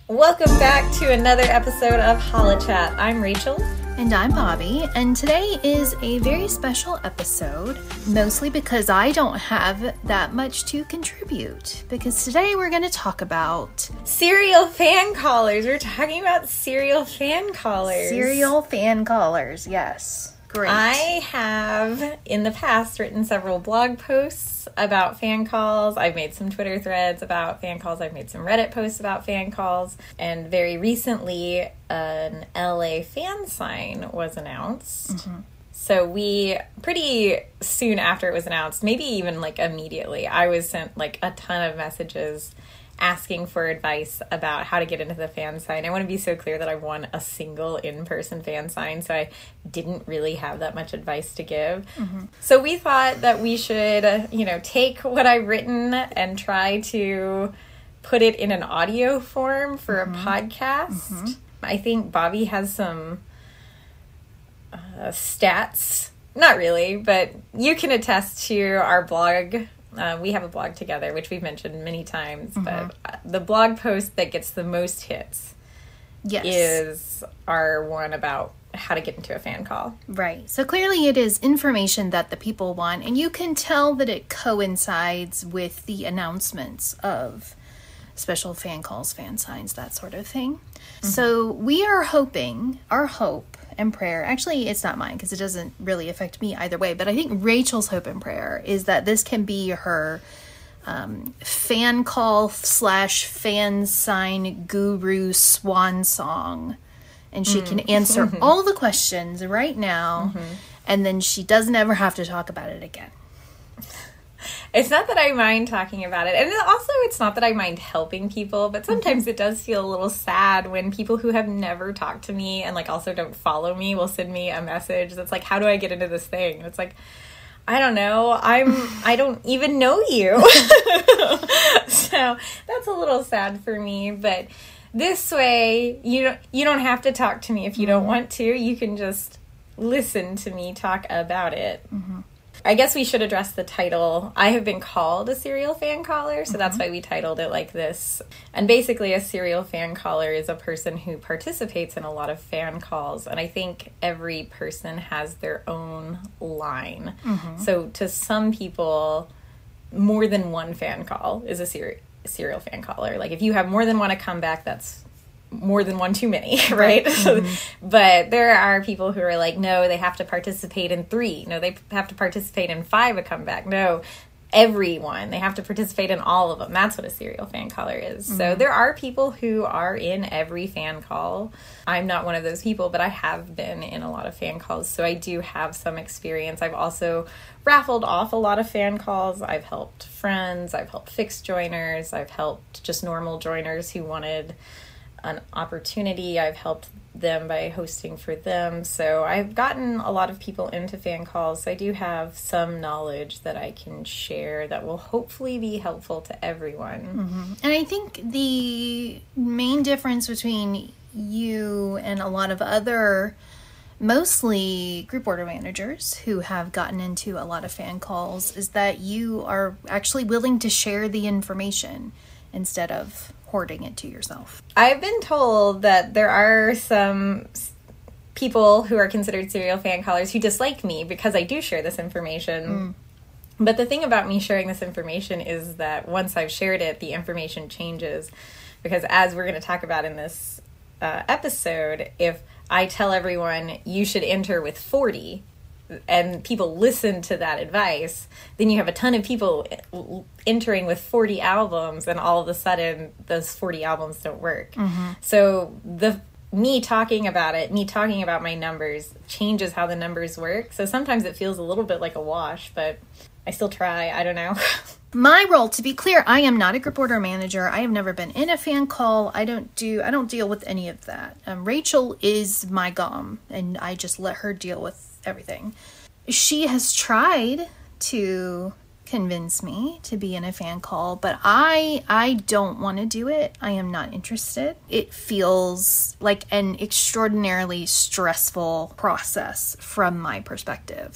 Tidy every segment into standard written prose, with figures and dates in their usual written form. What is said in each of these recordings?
Welcome back to another episode of HoloChat. I'm Rachel. And I'm Bobby, and today is a very special episode, mostly because I don't have that much to contribute, because today we're going to talk about serial fan callers. We're talking about serial fan callers. Serial fan callers, yes. Great. I have, in the past, written several blog posts about fan calls. I've made some Twitter threads about fan calls. I've made some Reddit posts about fan calls. And very recently, an LA fan sign was announced. Mm-hmm. So we, pretty soon after it was announced, maybe even like immediately, I was sent like a ton of messages asking for advice about how to get into the fan sign. I want to be so clear that I won a single in-person fan sign, so I didn't really have that much advice to give. Mm-hmm. So we thought that we should, take what I've written and try to put it in an audio form for a podcast. Mm-hmm. I think Bobby has some stats. Not really, but you can attest to our blog. We have a blog together, which we've mentioned many times, mm-hmm. but the blog post that gets the most hits is our one about how to get into a fan call. Right. So clearly it is information that the people want, and you can tell that it coincides with the announcements of special fan calls, fan signs, that sort of thing. Mm-hmm. So we are hoping, our hope and prayer, actually it's not mine because it doesn't really affect me either way, but I think Rachel's hope and prayer is that this can be her fan call / fan sign guru swan song, and she can answer all the questions right now, and then she doesn't ever have to talk about it again. It's not that I mind talking about it. And also, it's not that I mind helping people, but sometimes it does feel a little sad when people who have never talked to me and, also don't follow me will send me a message that's like, how do I get into this thing? And it's like, I don't know. I don't even know you. So that's a little sad for me. But this way, you don't have to talk to me if you don't want to. You can just listen to me talk about it. Mm-hmm. I guess we should address the title. I have been called a serial fan caller, so that's why we titled it like this. And basically, a serial fan caller is a person who participates in a lot of fan calls. And I think every person has their own line. Mm-hmm. So to some people, more than one fan call is a serial fan caller. Like if you have more than one a comeback, that's more than one too many, right? Mm-hmm. But there are people who are like, no, they have to participate in 3. No, they have to participate in 5 a comeback. No, everyone. They have to participate in all of them. That's what a serial fan caller is. Mm-hmm. So there are people who are in every fan call. I'm not one of those people, but I have been in a lot of fan calls, so I do have some experience. I've also raffled off a lot of fan calls. I've helped friends. I've helped fixed joiners. I've helped just normal joiners who wanted an opportunity. I've helped them by hosting for them. So I've gotten a lot of people into fan calls. So I do have some knowledge that I can share that will hopefully be helpful to everyone. Mm-hmm. And I think the main difference between you and a lot of other mostly group order managers who have gotten into a lot of fan calls is that you are actually willing to share the information instead of hoarding it to yourself. I've been told that there are some people who are considered serial fan callers who dislike me because I do share this information. But the thing about me sharing this information is that once I've shared it, the information changes. Because as we're going to talk about in this episode, if I tell everyone you should enter with 40, and people listen to that advice, then you have a ton of people entering with 40 albums, and all of a sudden those 40 albums don't work. Mm-hmm. So me talking about it, me talking about my numbers changes how the numbers work. So sometimes it feels a little bit like a wash, but I still try. I don't know. My role, to be clear, I am not a group order manager. I have never been in a fan call. I don't deal with any of that. Rachel is my GOM, and I just let her deal with everything. She has tried to convince me to be in a fan call, but I don't want to do it. I am not interested. It feels like an extraordinarily stressful process from my perspective.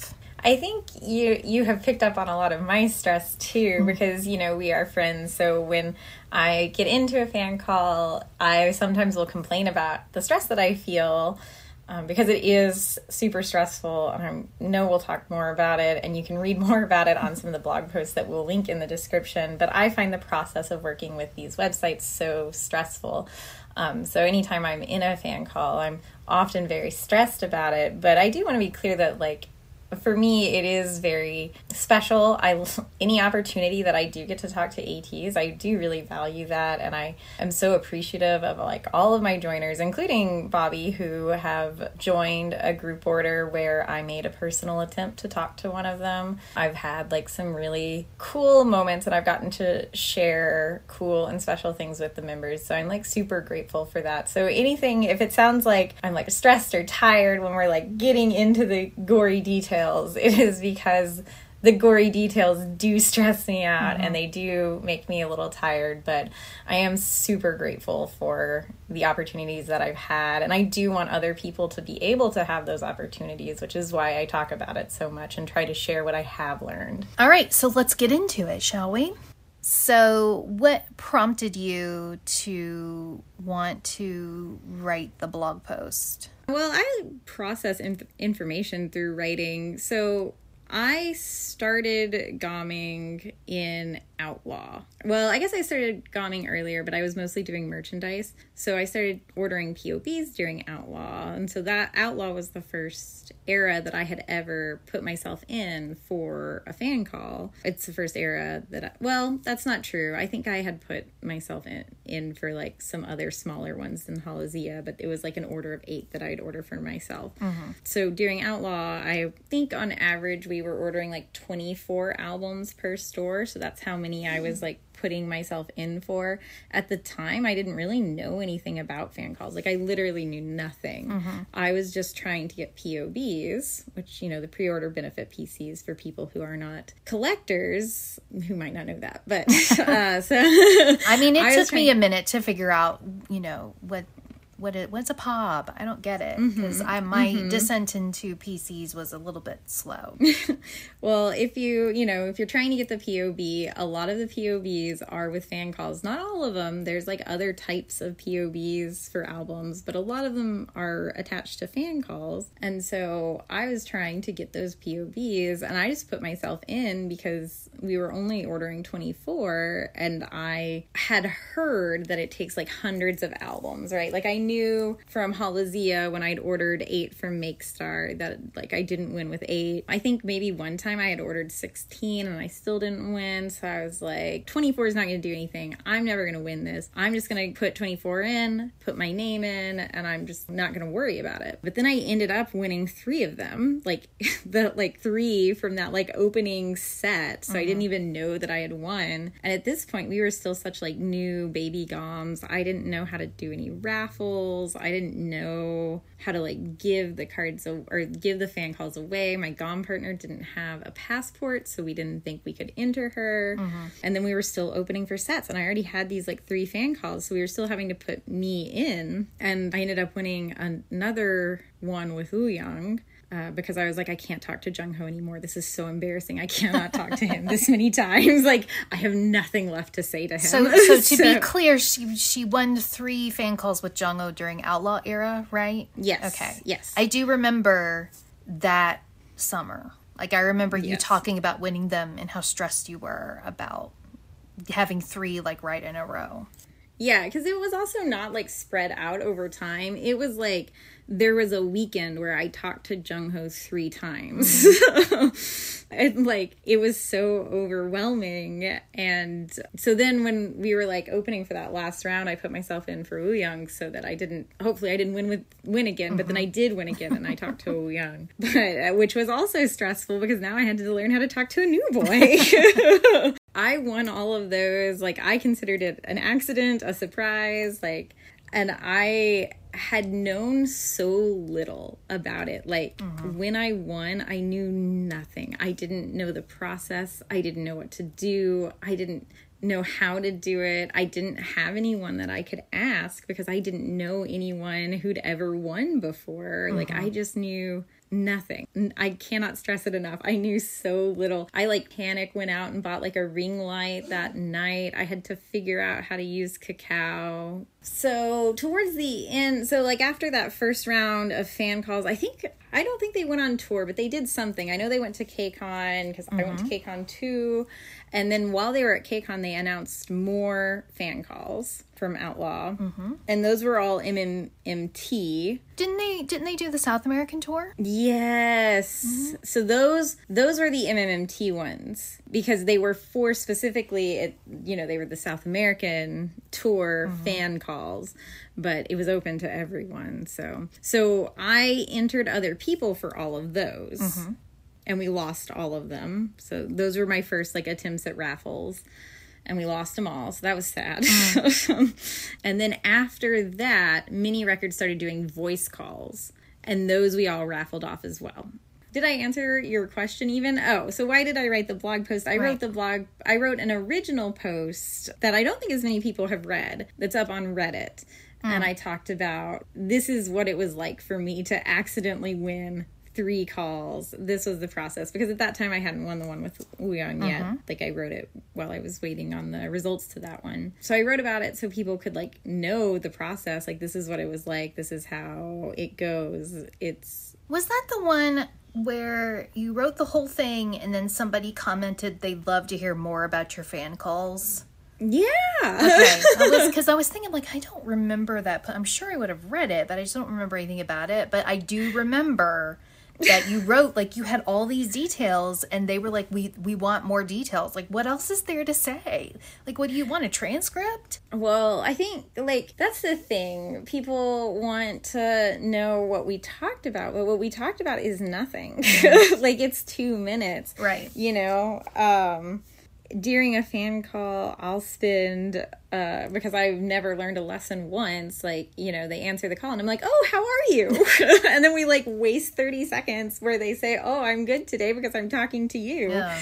I think you have picked up on a lot of my stress too, because, we are friends. So when I get into a fan call, I sometimes will complain about the stress that I feel, because it is super stressful. And I know we'll talk more about it, and you can read more about it on some of the blog posts that we'll link in the description. But I find the process of working with these websites so stressful. So anytime I'm in a fan call, I'm often very stressed about it. But I do want to be clear that, for me, it is very special. Any opportunity that I do get to talk to ATs, I do really value that, and I am so appreciative of all of my joiners, including Bobby, who have joined a group order where I made a personal attempt to talk to one of them. I've had some really cool moments, and I've gotten to share cool and special things with the members. So I'm super grateful for that. So anything, if it sounds like I'm stressed or tired when we're getting into the gory details, it is because the gory details do stress me out, and they do make me a little tired, but I am super grateful for the opportunities that I've had, and I do want other people to be able to have those opportunities, which is why I talk about it so much and try to share what I have learned. All right, so let's get into it, shall we? So what prompted you to want to write the blog post? Well, I process information through writing. So I started GOMing in Outlaw. Well, I guess I started GOMing earlier, but I was mostly doing merchandise. So I started ordering POBs during Outlaw. And so that Outlaw was the first era that I had ever put myself in for a fan call. It's the first era that that's not true. I think I had put myself in for some other smaller ones than Halazia, but it was an order of 8 that I'd order for myself. So during Outlaw, I think on average we were ordering 24 albums per store. So that's how many I was putting myself in for. At the time, I didn't really know anything about fan calls. I literally knew nothing. I was just trying to get POBs, which, the pre-order benefit PCs for people who are not collectors, who might not know that. But, so... I mean, it took me a minute to figure out, what's a POB? I don't get it, because my descent into PCs was a little bit slow. Well, if you're trying to get the POB, a lot of the POBs are with fan calls. Not all of them. There's other types of POBs for albums, but a lot of them are attached to fan calls. And so I was trying to get those POBs, and I just put myself in because we were only ordering 24, and I had heard that it takes hundreds of albums, right? I knew from Halazia when I'd ordered 8 from MakeStar that I didn't win with 8. I think maybe one time I had ordered 16 and I still didn't win. So I was 24 is not going to do anything. I'm never going to win this. I'm just going to put 24 in, put my name in, and I'm just not going to worry about it. But then I ended up winning 3 of them, the 3 from that opening set. So I didn't even know that I had won. And at this point we were still such new baby GOMs. I didn't know how to do any raffles. I didn't know how to give the cards or give the fan calls away. My GOM partner didn't have a passport, so we didn't think we could enter her. And then we were still opening for sets, and I already had these 3 fan calls, so we were still having to put me in. And I ended up winning another one with Wooyoung. Because I was I can't talk to Jung Ho anymore. This is so embarrassing. I cannot talk to him this many times. I have nothing left to say to him. So to be clear, she won 3 fan calls with Jung Ho during Outlaw era, right? Yes. Okay. Yes. I do remember that summer. I remember you talking about winning them and how stressed you were about having 3 right in a row. Yeah, because it was also not spread out over time. It was there was a weekend where I talked to Jung Ho 3 times. And it was so overwhelming. And so then when we were opening for that last round, I put myself in for Wooyoung so that hopefully I didn't win again, but then I did win again, and I talked to Wooyoung, but which was also stressful because now I had to learn how to talk to a new boy. I won all of those. I considered it an accident, a surprise, and I had known so little about it. When I won, I knew nothing. I didn't know the process. I didn't know what to do. I didn't know how to do it. I didn't have anyone that I could ask because I didn't know anyone who'd ever won before. I just knew nothing. I cannot stress it enough. I knew so little. I like went out and bought like a ring light that night. I had to figure out how to use cacao. So towards the end, so like after that first round of fan calls, I don't think they went on tour, but they did something. I know they went to KCON because I went to KCON too. And then while they were at KCON, they announced more fan calls from Outlaw. And those were all MMMT. Didn't they do the South American tour? Yes. So those are the MMMT ones because they were for specifically, they were the South American tour fan calls, but it was open to everyone. So I entered other people for all of those. And we lost all of them. So those were my first like attempts at raffles. And we lost them all. So that was sad. And then after that, Mini Records started doing voice calls. And those we all raffled off as well. Did I answer your question even? Oh, so why did I write the blog post? I wrote an original post that I don't think as many people have read. That's up on Reddit. And I talked about, this is what it was like for me to accidentally win 3 calls. This was the process because at that time I hadn't won the one with Wooyeon yet. Like I wrote it while I was waiting on the results to that one. So I wrote about it so people could like know the process. Like this is what it was like. This is how it goes. Was that the one where you wrote the whole thing and then somebody commented they'd love to hear more about your fan calls? Yeah. Okay. Because I was thinking, like, I don't remember that. I'm sure I would have read it, but I just don't remember anything about it. But I do remember that you wrote, like, you had all these details, and they were like, we want more details. Like, what else is there to say? Like, what do you want, a transcript? Well, I think, like, that's the thing. People want to know what we talked about, but what we talked about is nothing. Like, it's 2 minutes. Right. During a fan call, I'll spend, because I've never learned a lesson once, like, they answer the call and I'm like, oh, how are you? And then we like waste 30 seconds where they say, oh, I'm good today because I'm talking to you. Yeah.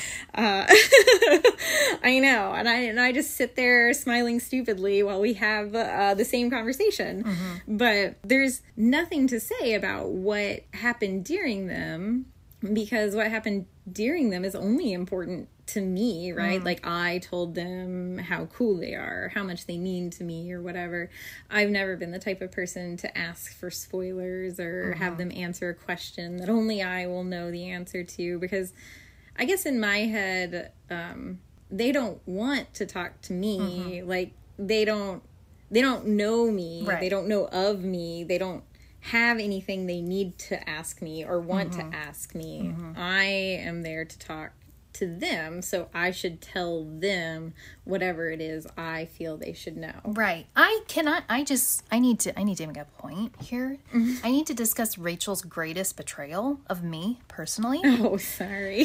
I know. And I just sit there smiling stupidly while we have the same conversation. But there's nothing to say about what happened during them because what happened during them is only important to me, right? Like I told them how cool they are, how much they mean to me or whatever. I've never been the type of person to ask for spoilers or have them answer a question that only I will know the answer to because I guess in my head, they don't want to talk to me. Like they don't know me. Right. They don't know of me. They don't have anything they need to ask me or want to ask me. I am there to talk to them, so I should tell them whatever it is I feel they should know. Right. I need to make a point here. I need to discuss Rachel's greatest betrayal of me personally. Oh, sorry.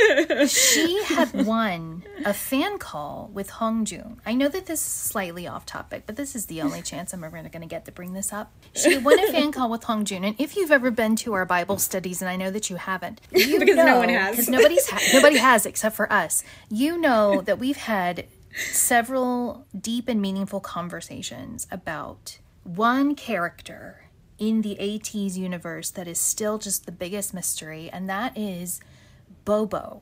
She had won a fan call with Hongjoong. I know that this is slightly off topic, but this is the only chance I'm ever going to get to bring this up. She won a fan call with Hongjoong, and if you've ever been to our Bible studies, and I know that you haven't, because no one has. Because nobody has except for us. You know that we've had several deep and meaningful conversations about one character in the ATEEZ universe that is still just the biggest mystery, and that is Bobo.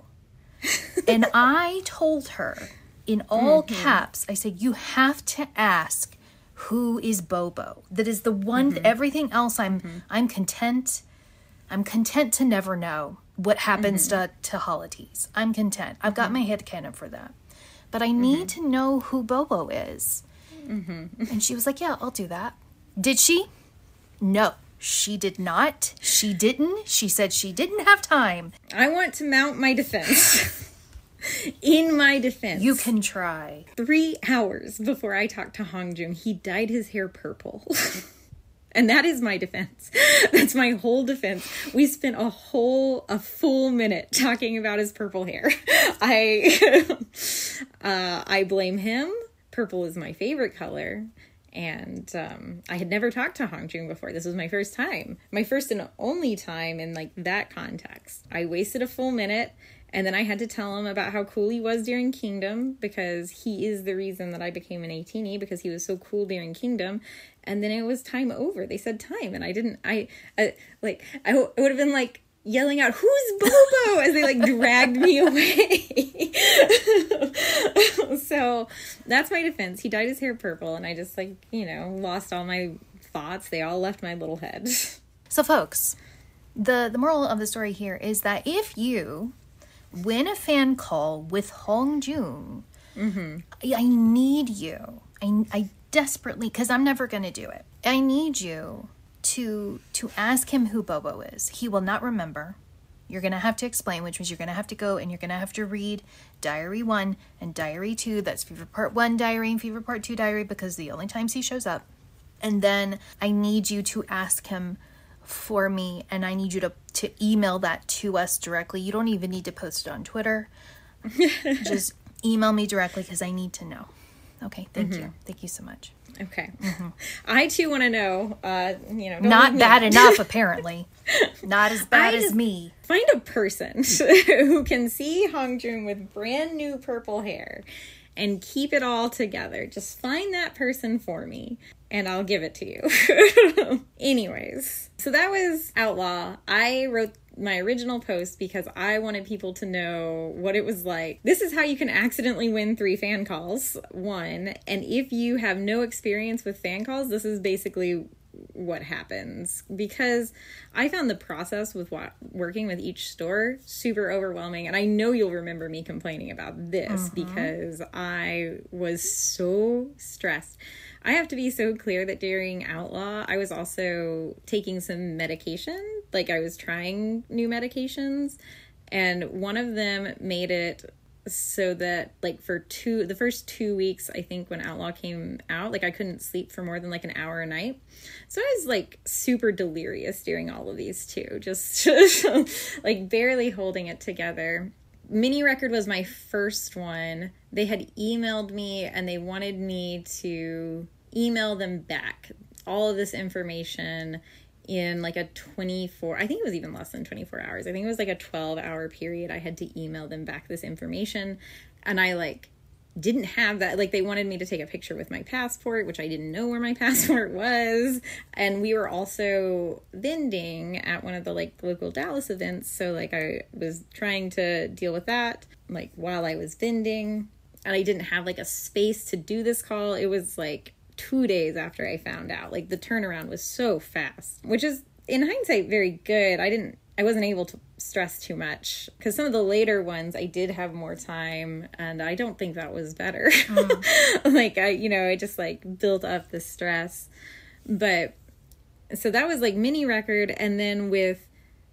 And I told her in all caps, I said, you have to ask who is Bobo. That is the one, everything else I'm content. I'm content to never know what happens to Holidays. I'm content. I've got my headcanon for that. But I need to know who Bobo is. And she was like, yeah, I'll do that. Did she? No, she did not. She didn't. She said she didn't have time. I want to mount my defense. In my defense. You can try. 3 hours before I talked to Hongjoong, he dyed his hair purple. And that is my defense. That's my whole defense. We spent a full minute talking about his purple hair. I blame him. Purple is my favorite color. And I had never talked to Hongjoong before. This was my first time. My first and only time in like that context. I wasted a full minute. And then I had to tell him about how cool he was during Kingdom because he is the reason that I became an ATEEZ because he was so cool during Kingdom. And then it was time over. They said time. And I didn't, I would have been like, yelling out, "Who's Bobo?" as they like dragged me away. So that's my defense. He dyed his hair purple, and I just like, lost all my thoughts. They all left my little head. So folks, the moral of the story here is that if you win a fan call with Hongjoong, I need you. I desperately, because I'm never going to do it. I need you to ask him who Bobo is. He will not remember. You're going to have to explain, which means you're going to have to go and you're going to have to read Diary 1 and Diary 2. That's Fever Part 1 diary and Fever Part 2 diary, because the only times he shows up. And then I need you to ask him for me, and I need you to email that to us directly. You don't even need to post it on Twitter. Just email me directly, because I need to know. Okay, thank you. Thank you so much. Okay. I too want to know, don't not bad enough, apparently. Not as bad as me. Find a person who can see Hongjoong with brand new purple hair and keep it all together. Just find that person for me, and I'll give it to you. Anyways, so that was Outlaw. I wrote my original post because I wanted people to know what it was like. This is how you can accidentally win 3 fan calls, 1. And if you have no experience with fan calls, this is basically what happens, because I found the process with working with each store super overwhelming. And I know you'll remember me complaining about this because I was so stressed. I have to be so clear that during Outlaw, I was also taking some medication. Like, I was trying new medications, and one of them made it so that, like, for the first 2 weeks, I think, when Outlaw came out, like, I couldn't sleep for more than like an hour a night. So I was like super delirious during all of these too, just like barely holding it together. Mini Record was my first one. They had emailed me and they wanted me to email them back all of this information in like a 24, I think it was even less than 24 hours. I think it was like a 12-hour period. I had to email them back this information, and I like didn't have that. Like, they wanted me to take a picture with my passport, which I didn't know where my passport was. And we were also vending at one of the like local Dallas events. So like I was trying to deal with that like while I was vending, and I didn't have like a space to do this call. It was like 2 days after I found out. Like, the turnaround was so fast, which is in hindsight very good. I wasn't able to stress too much, because some of the later ones I did have more time, and I don't think that was better. Like, I just like built up the stress. But so that was like Mini Record. And then with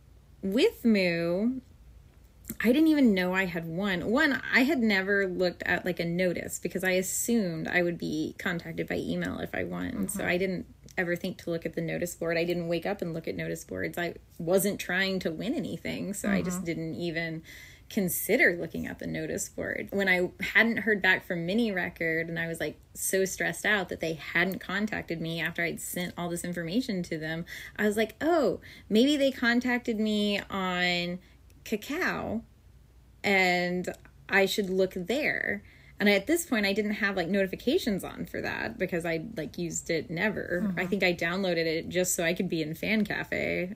Moo, I didn't even know I had one. I had never looked at like a notice, because I assumed I would be contacted by email if I won. So I didn't ever think to look at the notice board. I didn't wake up and look at notice boards. I wasn't trying to win anything, so I just didn't even consider looking at the notice board. When I hadn't heard back from Mini Record, and I was like so stressed out that they hadn't contacted me after I'd sent all this information to them, I was like, oh, maybe they contacted me on Kakao and I should look there. And at this point, I didn't have like notifications on for that, because I like used it never. I think I downloaded it just so I could be in Fan Cafe.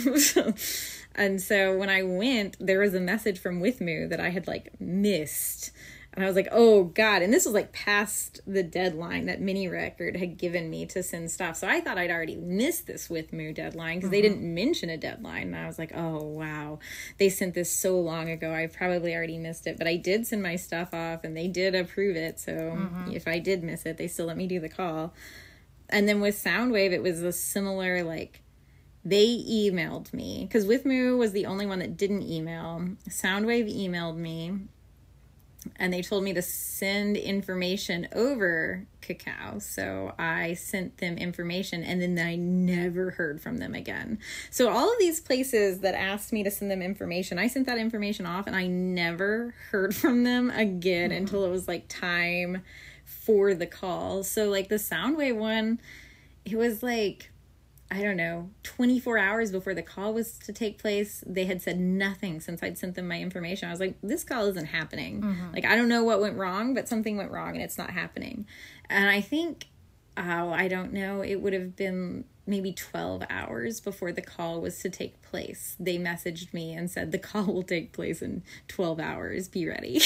And so when I went, there was a message from Withmoo that I had like missed. And I was like, oh God. And this was like past the deadline that Mini Record had given me to send stuff. So I thought I'd already missed this Withmoo deadline, because they didn't mention a deadline. And I was like, oh wow, they sent this so long ago. I probably already missed it. But I did send my stuff off, and they did approve it. So if I did miss it, they still let me do the call. And then with Soundwave, it was a similar, like, they emailed me, because Withmoo was the only one that didn't email. Soundwave emailed me, and they told me to send information over Kakao. So I sent them information, and then I never heard from them again. So all of these places that asked me to send them information, I sent that information off, and I never heard from them again until it was like time for the call. So like the Soundwave one, it was like, I don't know, 24 hours before the call was to take place. They had said nothing since I'd sent them my information. I was like, this call isn't happening. Like, I don't know what went wrong, but something went wrong and it's not happening. And I think I don't know. It would have been maybe 12 hours before the call was to take place. They messaged me and said, the call will take place in 12 hours. Be ready.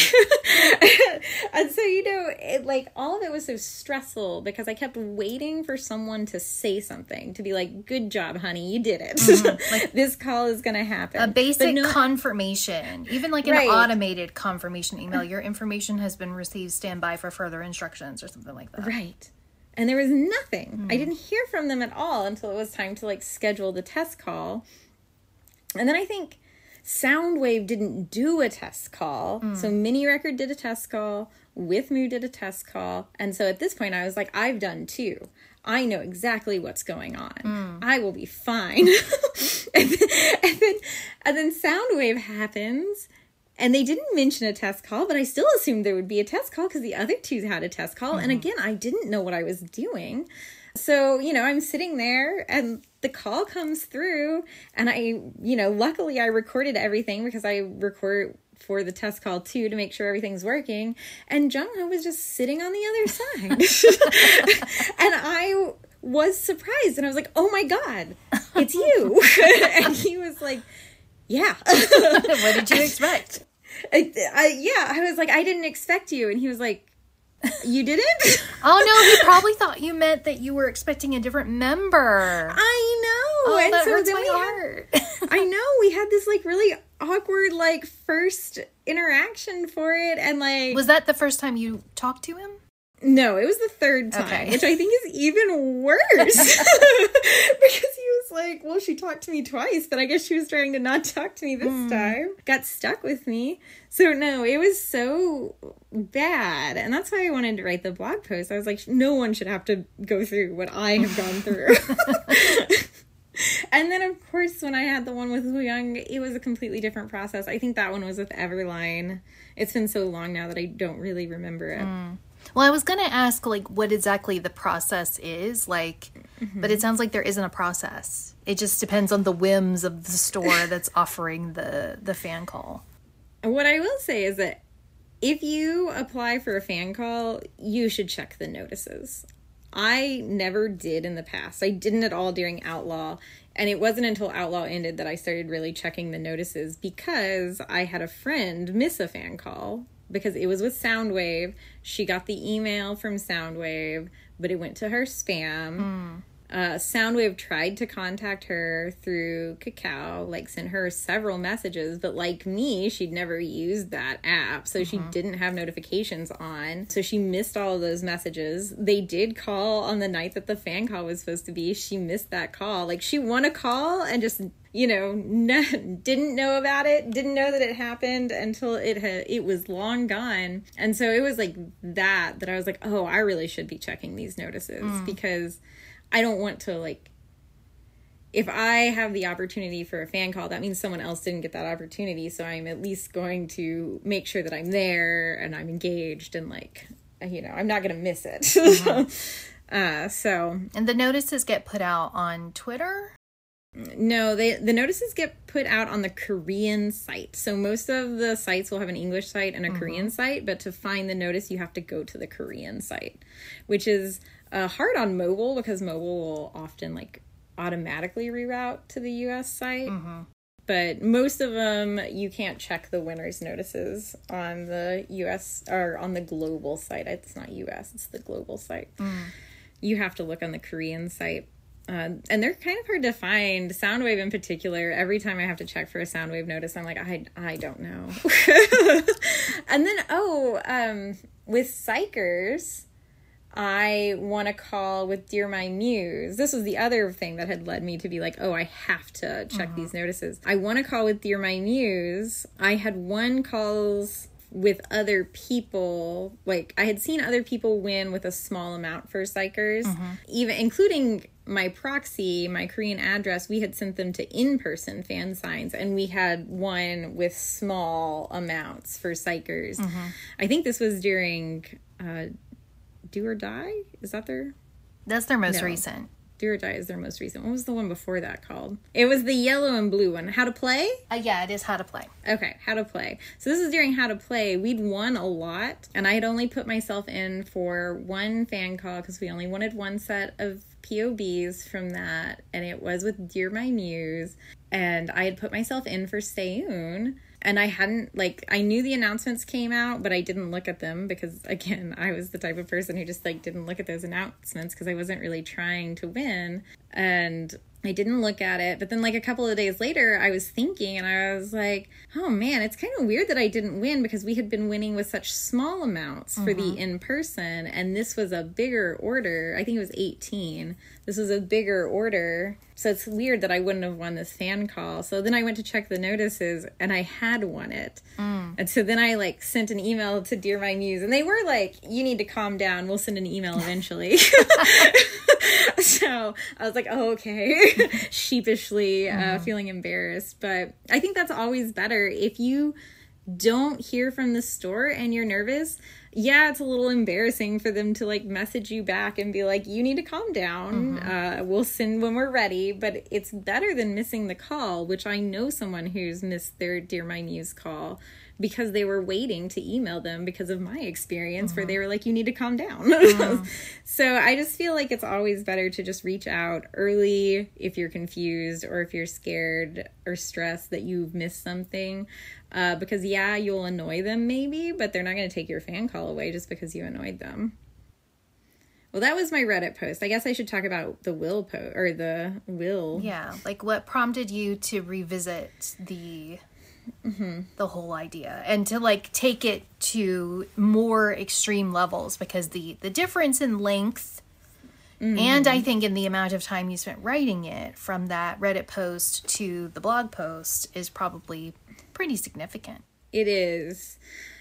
And so, all of it was so stressful because I kept waiting for someone to say something, to be like, good job, honey, you did it. Like, this call is going to happen. A basic confirmation, even like an automated confirmation email. Your information has been received. Stand by for further instructions or something like that. Right. And there was nothing. I didn't hear from them at all until it was time to schedule the test call. And then I think Soundwave didn't do a test call. So Mini Record did a test call. With Moo did a test call. And so at this point I was like, I've done 2. I know exactly what's going on. I will be fine. and then Soundwave happens. And they didn't mention a test call, but I still assumed there would be a test call because the other 2 had a test call. And again, I didn't know what I was doing. So, I'm sitting there and the call comes through and luckily I recorded everything because I record for the test call too to make sure everything's working. And Jung-ho was just sitting on the other side. And I was surprised and I was like, oh my God, it's you. And he was like, yeah. What did you expect? I was like, I didn't expect you. And he was like, you didn't? Oh, no, he probably thought you meant that you were expecting a different member. I know. Oh, and that so hurts then my heart. I know. We had this really awkward first interaction for it. And Was that the first time you talked to him? No, it was the 3rd time, which I think is even worse. Because he was like, well, she talked to me twice, but I guess she was trying to not talk to me this time. Got stuck with me. So no, it was so bad. And that's why I wanted to write the blog post. I was like, no one should have to go through what I have gone through. And then, of course, when I had the one with Woo-young, it was a completely different process. I think that one was with Everline. It's been so long now that I don't really remember it. Well, I was going to ask, what exactly the process is, but it sounds like there isn't a process. It just depends on the whims of the store that's offering the fan call. What I will say is that if you apply for a fan call, you should check the notices. I never did in the past. I didn't at all during Outlaw. And it wasn't until Outlaw ended that I started really checking the notices because I had a friend miss a fan call because it was with Soundwave. She got the email from Soundwave, but it went to her spam. Soundwave tried to contact her through Kakao, sent her several messages, but like me, she'd never used that app, so she didn't have notifications on, so she missed all of those messages. They did call on the night that the fan call was supposed to be. She missed that call. She won a call and just, didn't know about it, didn't know that it happened until it was long gone. And so it was that I was like, oh, I really should be checking these notices because I don't want to, if I have the opportunity for a fan call, that means someone else didn't get that opportunity. So I'm at least going to make sure that I'm there and I'm engaged and, I'm not going to miss it. And the notices get put out on Twitter? No, the notices get put out on the Korean site. So most of the sites will have an English site and a Korean site, but to find the notice, you have to go to the Korean site, which is hard on mobile because mobile will often automatically reroute to the US site. But most of them, you can't check the winner's notices on the US or on the global site. It's not US, it's the global site. You have to look on the Korean site. And they're kind of hard to find. Soundwave in particular, every time I have to check for a Soundwave notice, I'm like, I don't know. And then, with Psychers, I want to call with Dear My Muse. This was the other thing that had led me to be like, oh, I have to check these notices. I want to call with Dear My Muse. I had won calls with other people. I had seen other people win with a small amount for Psychers, even including my proxy, my Korean address. We had sent them to in-person fan signs, and we had one with small amounts for Psychers. I think this was during Do or Die. Is that their? That's their most recent. Do or Die is their most recent. What was the one before that called? It was the yellow and blue one. How to Play? Yeah, it is How to Play. Okay, How to Play. So this is during How to Play. We'd won a lot, and I had only put myself in for one fan call because we only wanted one set of POBs from that, and it was with Dear My Muse, and I had put myself in for Seyoon. And I hadn't, like, I knew the announcements came out, but I didn't look at them because, again, I was the type of person who just, like, didn't look at those announcements because I wasn't really trying to win. And I didn't look at it. But then, like, a couple of days later, I was thinking, and I was like, oh, man, it's kind of weird that I didn't win because we had been winning with such small amounts for the in-person. And this was a bigger order. I think it was 18. This was a bigger order. So it's weird that I wouldn't have won this fan call. So then I went to check the notices, and I had won it. And so then I, like, sent an email to Dear My Muse, and they were like, you need to calm down. We'll send an email eventually. So I was like, oh, okay. Sheepishly feeling embarrassed. But I think that's always better. If you don't hear from the store and you're nervous, yeah, it's a little embarrassing for them to, like, message you back and be like, you need to calm down. We'll send when we're ready. But it's better than missing the call, which I know someone who's missed their Dear My Muse call because they were waiting to email them because of my experience where they were like, you need to calm down. So I just feel like it's always better to just reach out early if you're confused or if you're scared or stressed that you've missed something. Because, yeah, you'll annoy them maybe, but they're not going to take your fan call away just because you annoyed them. Well, that was my Reddit post. I guess I should talk about the Will post, or the Will. Yeah, like what prompted you to revisit the whole idea and to, like, take it to more extreme levels, because the difference in length and I think in the amount of time you spent writing it from that Reddit post to the blog post is probably pretty significant. It is.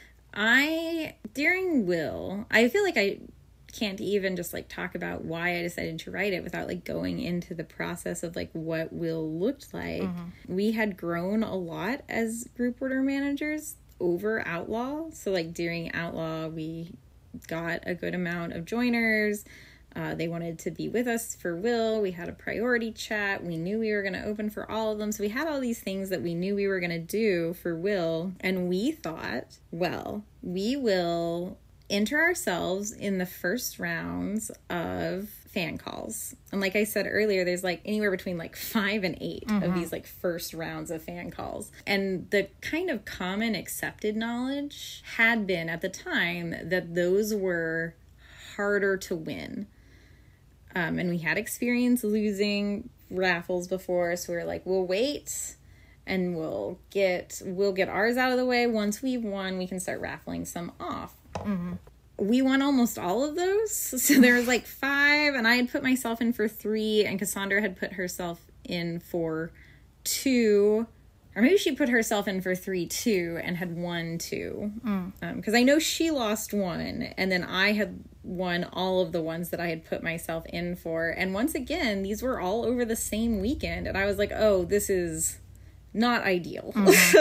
During Will, I feel like I can't even just, like, talk about why I decided to write it without, like, going into the process of, like, what Will looked like. We had grown a lot as group order managers over Outlaw. So, like, during Outlaw, we got a good amount of joiners. They wanted to be with us for Will. We had a priority chat. We knew we were going to open for all of them. So we had all these things that we knew we were going to do for Will. And we thought, well, we will enter ourselves in the first rounds of fan calls. And like I said earlier, there's, like, anywhere between, like, 5 and 8 of these, like, first rounds of fan calls. And the kind of common accepted knowledge had been at the time that those were harder to win. And we had experience losing raffles before, so we were like, we'll wait and we'll get ours out of the way. Once we've won, we can start raffling some off. We won almost all of those. So there was, like, 5, and I had put myself in for 3, and Cassandra had put herself in for 2. Or maybe she put herself in for 3 too and had won 2. Because I know she lost 1, and then I had won all of the ones that I had put myself in for. And once again, these were all over the same weekend. And I was like, oh, this is not ideal.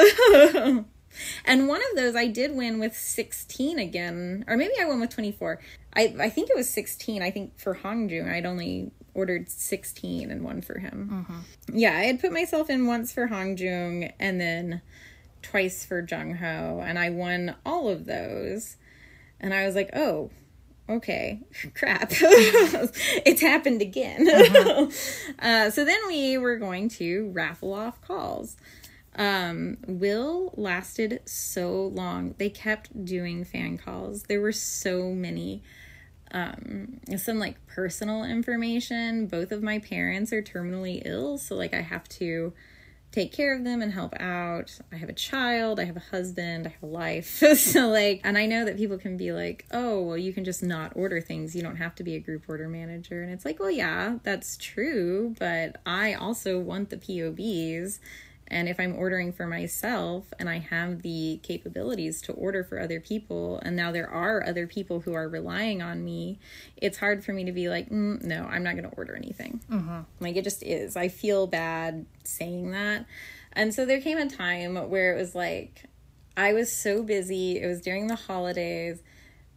And one of those I did win with 16 again. Or maybe I won with 24. I think it was 16. I think for Hongjung, I'd only ordered 16 and one for him. Yeah, I had put myself in once for Hongjung and then twice for Jungho, and I won all of those. And I was like, oh, okay, crap. It's happened again. So then we were going to raffle off calls. Will lasted so long. They kept doing fan calls. There were so many. Some, like, personal information. Both of my parents are terminally ill, so, like, I have to take care of them and help out. I have a child, I have a husband, I have a life. So, like, and I know that people can be like, oh, well, you can just not order things. You don't have to be a group order manager. And it's like, well, yeah, that's true, but I also want the POBs. And if I'm ordering for myself and I have the capabilities to order for other people, and now there are other people who are relying on me, it's hard for me to be like, no, I'm not going to order anything. Like, it just is. I feel bad saying that. And so there came a time where it was like, I was so busy. It was during the holidays.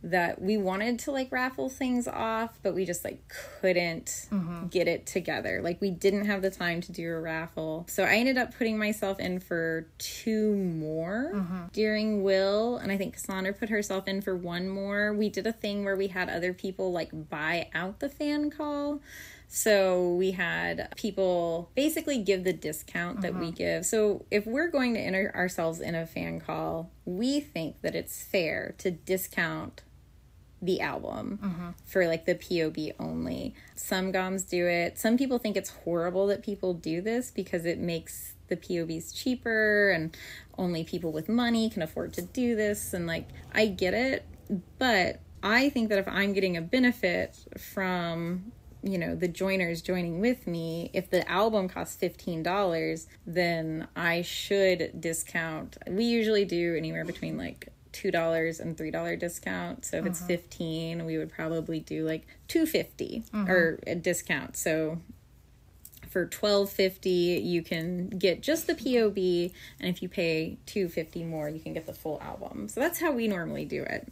that we wanted to like raffle things off, but we just like couldn't get it together. Like we didn't have the time to do a raffle. So I ended up putting myself in for 2 more during Will. And I think Cassandra put herself in for 1 more. We did a thing where we had other people like buy out the fan call. So we had people basically give the discount that we give. So if we're going to enter ourselves in a fan call, we think that it's fair to discount the album for like the POB only. Some GOMs do it. Some people think it's horrible that people do this because it makes the POBs cheaper and only people with money can afford to do this. And like, I get it, but I think that if I'm getting a benefit from, you know, the joiners joining with me, if the album costs $15, then I should discount. We usually do anywhere between like $2 and $3 discount. So if it's $15, we would probably do like $2.50 or a discount. So for $12.50, you can get just the POB, and if you pay $2.50 more, you can get the full album. So that's how we normally do it.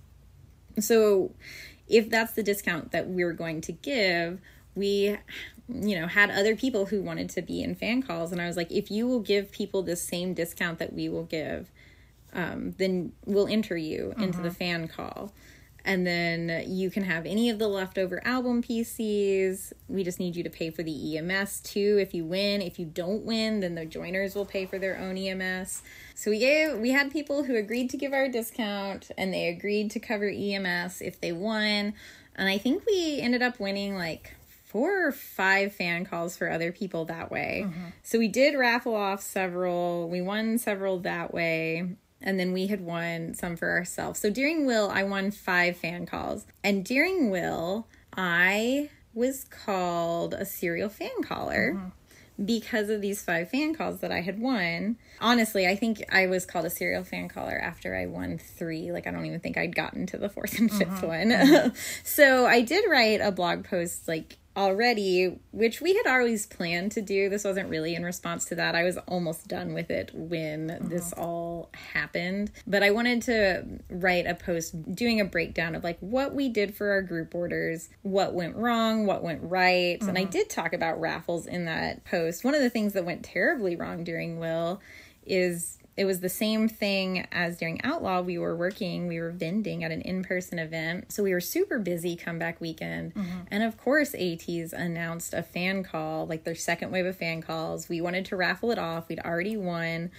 So if that's the discount that we're going to give, we, you know, had other people who wanted to be in fan calls. And I was like, if you will give people the same discount that we will give, then we'll enter you into the fan call. And then you can have any of the leftover album PCs. We just need you to pay for the EMS too if you win. If you don't win, then the joiners will pay for their own EMS. So we had people who agreed to give our discount, and they agreed to cover EMS if they won. And I think we ended up winning like 4 or 5 fan calls for other people that way. So we did raffle off several. We won several that way. And then we had won some for ourselves. So during Will, I won 5 fan calls. And during Will, I was called a serial fan caller because of these 5 fan calls that I had won. Honestly, I think I was called a serial fan caller after I won 3. Like, I don't even think I'd gotten to the 4th and 5th one. So I did write a blog post, like, already, which we had always planned to do. This wasn't really in response to that. I was almost done with it when this all happened. But I wanted to write a post doing a breakdown of like what we did for our group orders, what went wrong, what went right. And I did talk about raffles in that post. One of the things that went terribly wrong during Will is it was the same thing as during Outlaw. We were vending at an in-person event. So we were super busy comeback weekend. And of course, ATEEZ announced a fan call, like their second wave of fan calls. We wanted to raffle it off. We'd already won.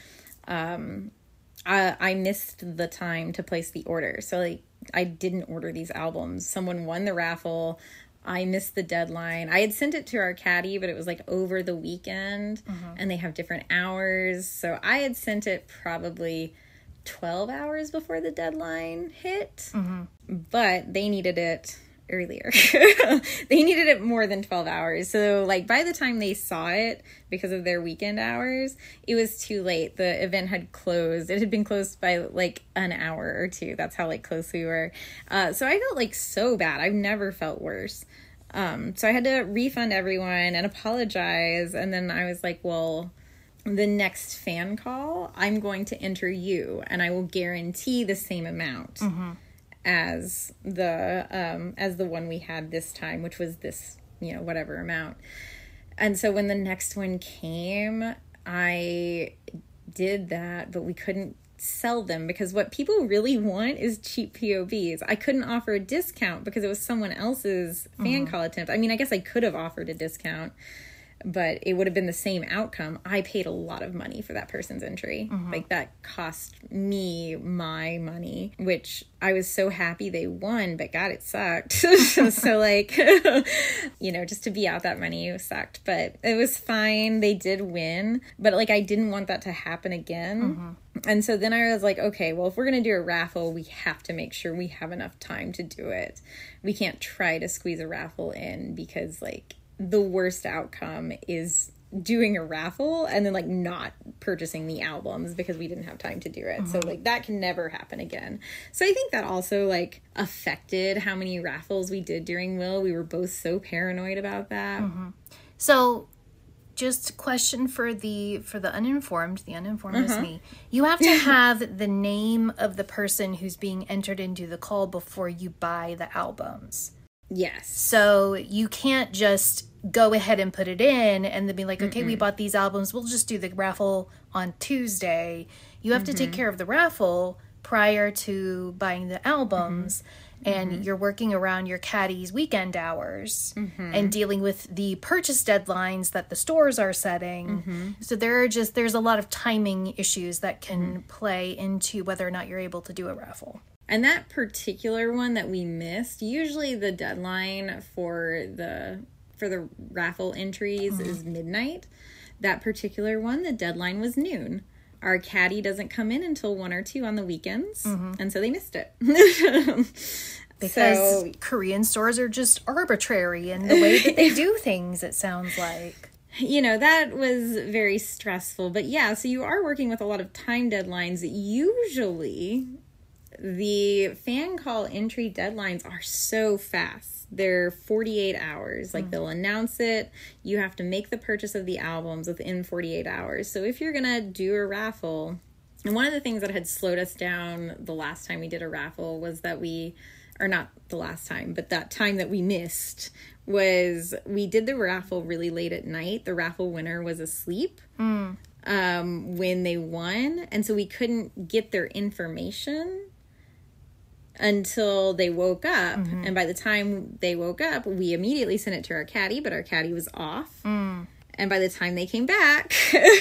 I missed the time to place the order. So like I didn't order these albums. Someone won the raffle. I missed the deadline. I had sent it to our caddy, but it was like over the weekend and they have different hours. So I had sent it probably 12 hours before the deadline hit, but they needed it earlier. They needed it more than 12 hours. So like by the time they saw it, because of their weekend hours, it was too late. The event had closed. It had been closed by like an hour or 2. That's how like close we were. So I felt like so bad. I've never felt worse. So I had to refund everyone and apologize. And then I was like, well, the next fan call, I'm going to enter you and I will guarantee the same amount as the one we had this time, which was this, you know, whatever amount. And so when the next one came, I did that, but we couldn't sell them because what people really want is cheap POBs. I couldn't offer a discount because it was someone else's fan call attempt. I mean, I guess I could have offered a discount, but it would have been the same outcome. I paid a lot of money for that person's entry. Like that cost me my money, which I was so happy they won, but God, it sucked. So like, you know, just to be out that money sucked, but it was fine. They did win, but like, I didn't want that to happen again. And so then I was like, okay, well, if we're going to do a raffle, we have to make sure we have enough time to do it. We can't try to squeeze a raffle in because like, the worst outcome is doing a raffle and then like not purchasing the albums because we didn't have time to do it. So like that can never happen again. So I think that also like affected how many raffles we did during Will. We were both so paranoid about that. So just question for the uninformed. The uninformed is me. You have to have the name of the person who's being entered into the call before you buy the albums. Yes. So you can't just go ahead and put it in and then be like, okay, we bought these albums. We'll just do the raffle on Tuesday. You have to take care of the raffle prior to buying the albums. And you're working around your caddy's weekend hours and dealing with the purchase deadlines that the stores are setting. So there's a lot of timing issues that can play into whether or not you're able to do a raffle. And that particular one that we missed, usually the deadline for the raffle entries is midnight. That particular one, the deadline was noon. Our caddy doesn't come in until 1 or 2 on the weekends, and so they missed it. Because Korean stores are just arbitrary in the way that they do things, it sounds like. You know, that was very stressful. But yeah, so you are working with a lot of time deadlines. Usually, the fan call entry deadlines are so fast. They're 48 hours. Like, they'll announce it. You have to make the purchase of the albums within 48 hours. So if you're going to do a raffle, and one of the things that had slowed us down the last time we did a raffle was that or not the last time, but that time that we missed, was we did the raffle really late at night. The raffle winner was asleep when they won. And so we couldn't get their information until they woke up. And by the time they woke up, we immediately sent it to our caddy, but our caddy was off. And by the time they came back,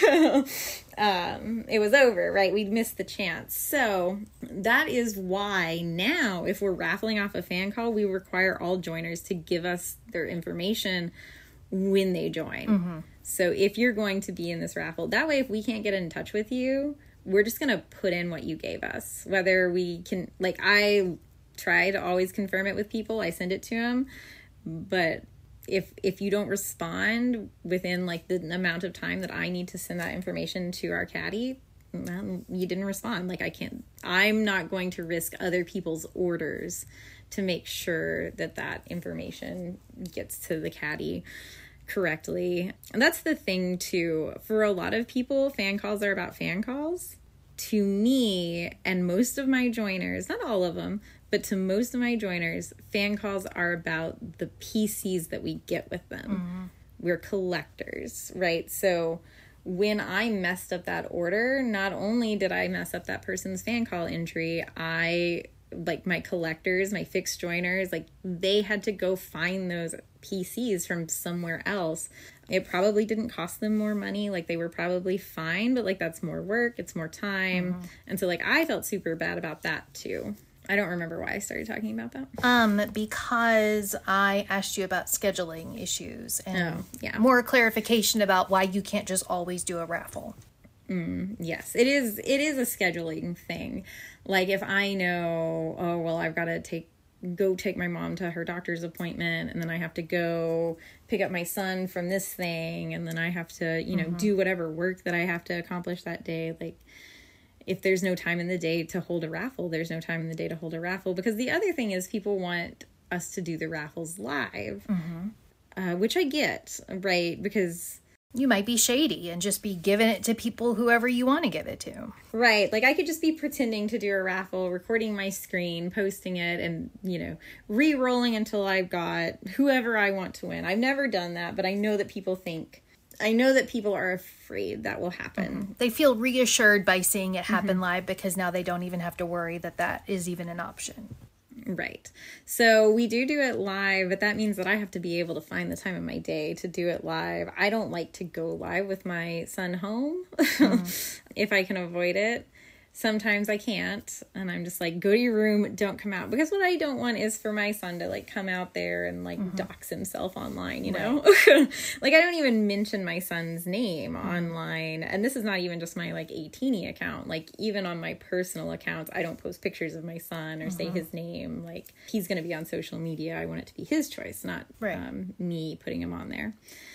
it was over, right? We'd missed the chance. So that is why now, if we're raffling off a fan call, we require all joiners to give us their information when they join. So if you're going to be in this raffle, that way, if we can't get in touch with you, we're just going to put in what you gave us. Whether we can, like, I try to always confirm it with people. I send it to them. But if you don't respond within, like, the amount of time that I need to send that information to our caddy, well, you didn't respond. Like, I'm not going to risk other people's orders to make sure that information gets to the caddy correctly. And that's the thing too. For a lot of people, fan calls are about fan calls. To me and most of my joiners, not all of them, but to most of my joiners, fan calls are about the PCs that we get with them. We're collectors, right? So when I messed up that order, not only did I mess up that person's fan call entry, like, my collectors, my fixed joiners, like, they had to go find those PCs from somewhere else. It probably didn't cost them more money. Like, they were probably fine, but, like, that's more work. It's more time. And so, like, I felt super bad about that too. I don't remember why I started talking about that. Because I asked you about scheduling issues and yeah, more clarification about why you can't just always do a raffle. Yes, it is a scheduling thing. Like, if I know, oh, well, I've got to go take my mom to her doctor's appointment, and then I have to go pick up my son from this thing, and then I have to, do whatever work that I have to accomplish that day. Like, if there's no time in the day to hold a raffle, there's no time in the day to hold a raffle. Because the other thing is, people want us to do the raffles live, which I get, right? Because you might be shady and just be giving it to people, whoever you want to give it to. Right. Like, I could just be pretending to do a raffle, recording my screen, posting it, and, re-rolling until I've got whoever I want to win. I've never done that, but I know that people are afraid that will happen. They feel reassured by seeing it happen live, because now they don't even have to worry that is even an option. Right. So we do it live, but that means that I have to be able to find the time of my day to do it live. I don't like to go live with my son home if I can avoid it. Sometimes I can't, and I'm just like, go to your room, don't come out. Because what I don't want is for my son to, like, come out there and, like, dox himself online, you know? Like, I don't even mention my son's name online. And this is not even just my, like, A-Teeny account. Like, even on my personal accounts, I don't post pictures of my son or say his name. Like, he's going to be on social media. I want it to be his choice, not me putting him on there.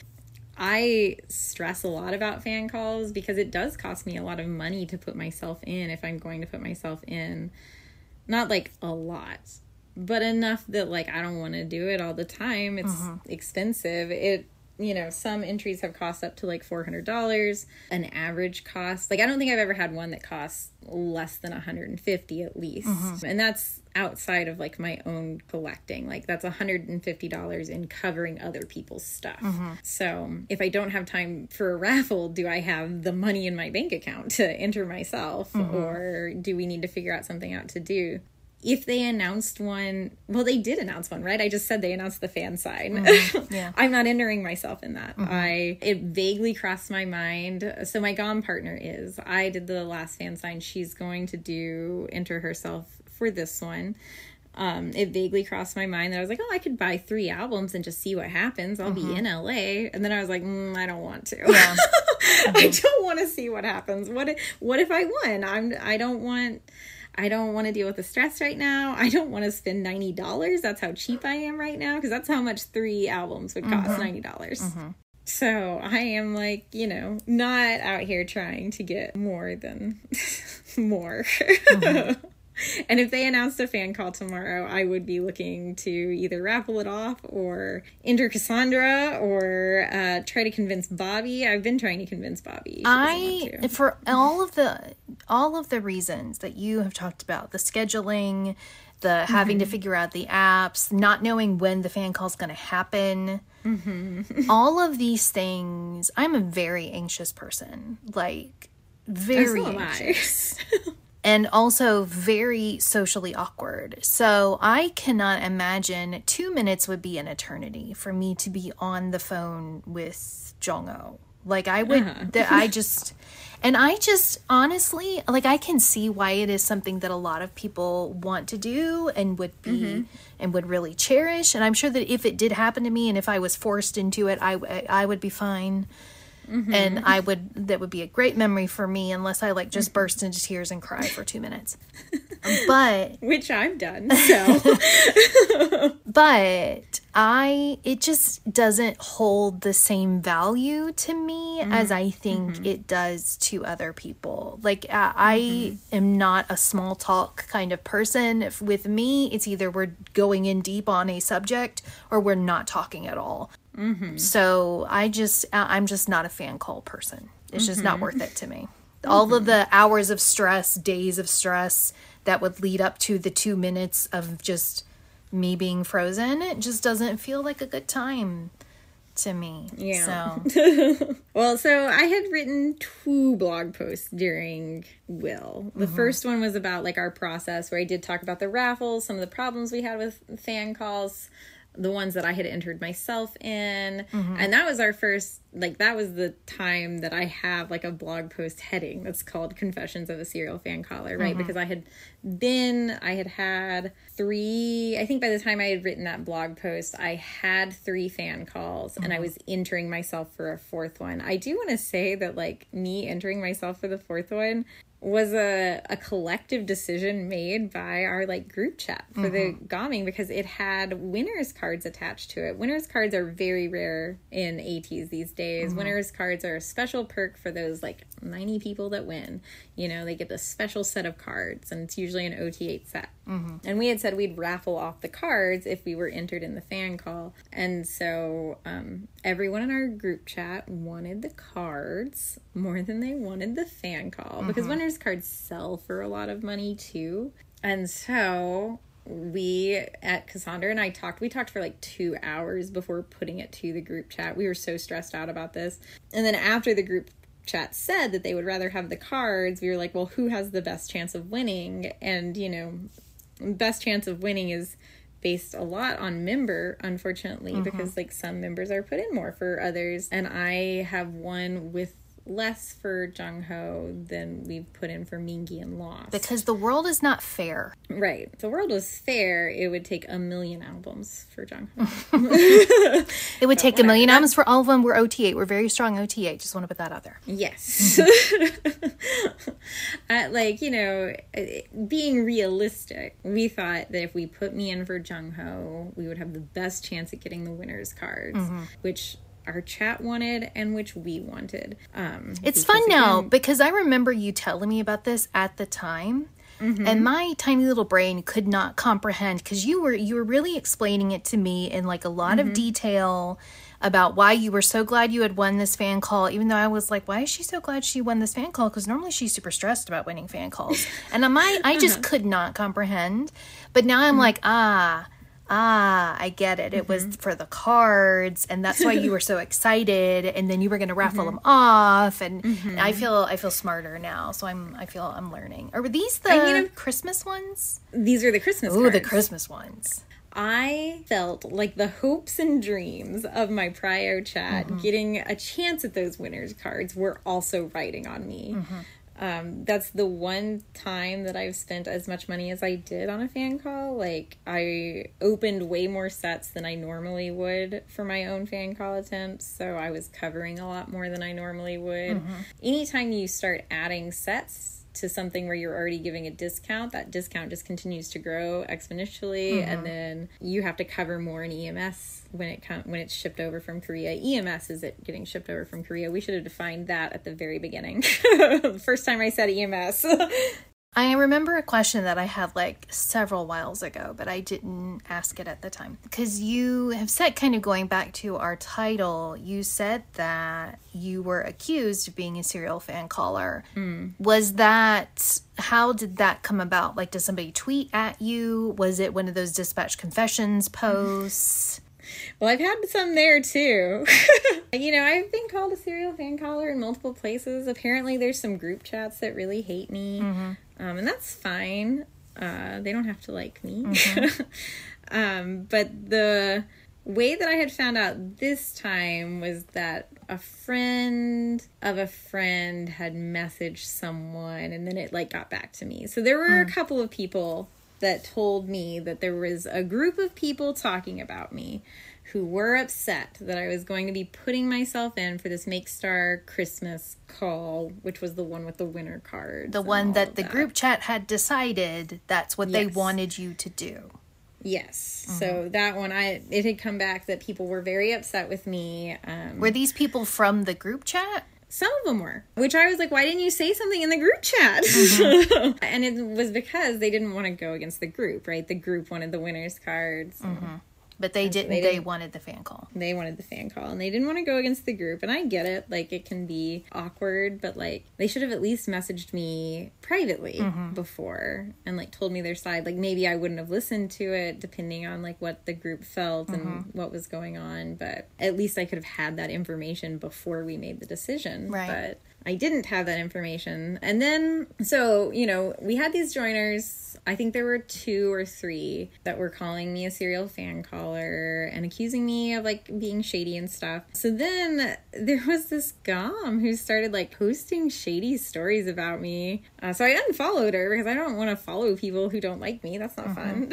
I stress a lot about fan calls because it does cost me a lot of money to put myself in if I'm going to put myself in. Not, like, a lot, but enough that, like, I don't want to do it all the time. It's expensive. some entries have cost up to like $400. An average cost, like I don't think I've ever had one that costs less than $150 at least. And that's outside of like my own collecting. Like that's $150 in covering other people's stuff. So if I don't have time for a raffle, do I have the money in my bank account to enter myself? Or do we need to figure out something out to do? If they announced one, well, they did announce one, right? I just said they announced the fan sign. Yeah. I'm not entering myself in that. It vaguely crossed my mind. So my GOM partner is. I did the last fan sign. She's going to enter herself for this one. It vaguely crossed my mind that I was like, I could buy 3 albums and just see what happens. I'll be in LA. And then I was like, I don't want to. Yeah. I don't want to see what happens. What if I won? I don't want to deal with the stress right now. I don't want to spend $90. That's how cheap I am right now. Because that's how much 3 albums would cost, $90. So I am like, not out here trying to get more than more. And if they announced a fan call tomorrow, I would be looking to either raffle it off or enter Cassandra or try to convince Bobby. I've been trying to convince Bobby. For all of the reasons that you have talked about, the scheduling, the having to figure out the apps, not knowing when the fan call is going to happen, all of these things, I'm a very anxious person. Like, very anxious. And also very socially awkward. So I cannot imagine 2 minutes would be an eternity for me to be on the phone with Jongho. Like I would, I just honestly, like I can see why it is something that a lot of people want to do and would be, and would really cherish. And I'm sure that if it did happen to me and if I was forced into it, I would be fine. And that would be a great memory for me unless I like just burst into tears and cry for 2 minutes. But which I've done, so. But it just doesn't hold the same value to me as I think it does to other people. Like I am not a small talk kind of person. With me, it's either we're going in deep on a subject or we're not talking at all. So I'm just not a fan call person. It's just not worth it to me. All of the hours of stress, days of stress that would lead up to the 2 minutes of just me being frozen, it just doesn't feel like a good time to me. Yeah. So. Well, so I had written 2 blog posts during Will. The first one was about like our process where I did talk about the raffles, some of the problems we had with fan calls, the ones that I had entered myself in. And that was our first, like, that was the time that I have, like, a blog post heading that's called Confessions of a Serial Fan Caller, right? Because I had had 3, I think by the time I had written that blog post, I had 3 fan calls, and I was entering myself for a 4th one. I do want to say that, like, me entering myself for the 4th one was a collective decision made by our like group chat for the Gomming because it had winners cards attached to it. Winners cards are very rare in ATs these days. Winners cards are a special perk for those like 90 people that win. They get a special set of cards, and it's usually an OT8 set. And we had said we'd raffle off the cards if we were entered in the fan call. And so everyone in our group chat wanted the cards more than they wanted the fan call because winners cards sell for a lot of money too. And so we at Cassandra and I talked for like 2 hours before putting it to the group chat. We were so stressed out about this. And then after the group chat said that they would rather have the cards, we were like, well, who has the best chance of winning? And best chance of winning is based a lot on member, unfortunately, because like some members are put in more for others, and I have won with less for Jongho than we've put in for Mingi and Lost. Because the world is not fair. Right. If the world was fair, it would take 1 million albums for Jongho. It would take 1 million albums for all of them. We're OT8. We're very strong OT8. Just want to put that out there. Yes. Being realistic, we thought that if we put me in for Jongho, we would have the best chance at getting the winner's cards, which our chat wanted and which we wanted. It's fun now because I remember you telling me about this at the time, and my tiny little brain could not comprehend because you were really explaining it to me in like a lot of detail about why you were so glad you had won this fan call, even though I was like, why is she so glad she won this fan call? Because normally she's super stressed about winning fan calls. And I just could not comprehend. But now I'm like, I get it. It was for the cards, and that's why you were so excited, and then you were going to raffle them off, and I feel smarter now, so I feel I'm learning. Are these the Christmas ones? These are the Christmas cards. Ooh, the Christmas ones. I felt like the hopes and dreams of my Prio chat getting a chance at those winners cards were also riding on me. That's the one time that I've spent as much money as I did on a fan call. Like, I opened way more sets than I normally would for my own fan call attempts, so I was covering a lot more than I normally would. Anytime you start adding sets to something where you're already giving a discount, that discount just continues to grow exponentially, and then you have to cover more in EMS when it's shipped over from Korea. EMS is it getting shipped over from Korea. We should have defined that at the very beginning. The first time I said EMS. I remember a question that I had like several whiles ago, but I didn't ask it at the time. Because you have said, kind of going back to our title, you said that you were accused of being a serial fan caller. Was that, how did that come about? Like, does somebody tweet at you? Was it one of those Dispatch Confessions posts? Well, I've had some there too. I've been called a serial fan caller in multiple places. Apparently there's some group chats that really hate me. And that's fine. They don't have to like me. But the way that I had found out this time was that a friend of a friend had messaged someone, and then it got back to me. So there were a couple of people that told me that there was a group of people talking about me who were upset that I was going to be putting myself in for this Make Star Christmas call, which was the one with the winner cards. The one that the group chat had decided that's what they wanted you to do. Yes. So that one, it had come back that people were very upset with me. Were these people from the group chat? Some of them were, which I was like, why didn't you say something in the group chat? And it was because they didn't want to go against the group, right? The group wanted the winner's cards. But they didn't. They wanted the fan call. They wanted the fan call, and they didn't want to go against the group. And I get it. Like, it can be awkward, but, they should have at least messaged me privately before and, told me their side. Like, maybe I wouldn't have listened to it, depending on, what the group felt and what was going on. But at least I could have had that information before we made the decision. Right. But I didn't have that information. And then, so, we had these joiners. I think there were 2 or 3 that were calling me a serial fan caller and accusing me of being shady and stuff. So then there was this Gom who started posting shady stories about me. So I unfollowed her because I don't want to follow people who don't like me. That's not fun.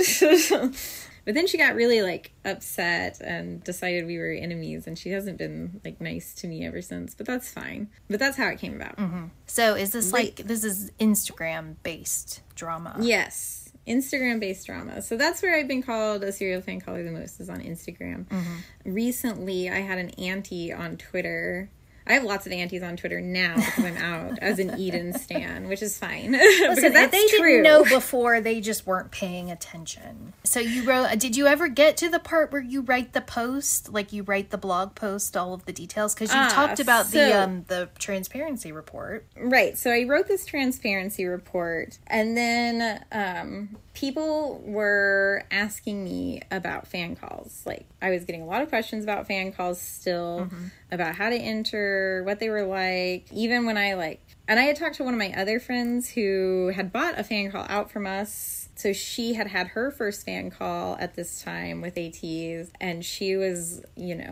But then she got really upset and decided we were enemies, and she hasn't been nice to me ever since. But that's fine. But that's how it came about. So is this this is Instagram based drama? Yes, Instagram based drama. So that's where I've been called a serial fan caller the most, is on Instagram. Recently, I had an auntie on Twitter. I have lots of aunties on Twitter now because I'm out as an Eden stan, which is fine. Listen, if they didn't know before, they just weren't paying attention. So you wrote, did you ever get to the part where you write the post? You write the blog post, all of the details? Because you talked about the transparency report. Right. So I wrote this transparency report, and then people were asking me about fan calls. I was getting a lot of questions about fan calls still, about how to enter, what they were like. Even when and I had talked to one of my other friends who had bought a fan call out from us. So she had her first fan call at this time with ATs, and she was,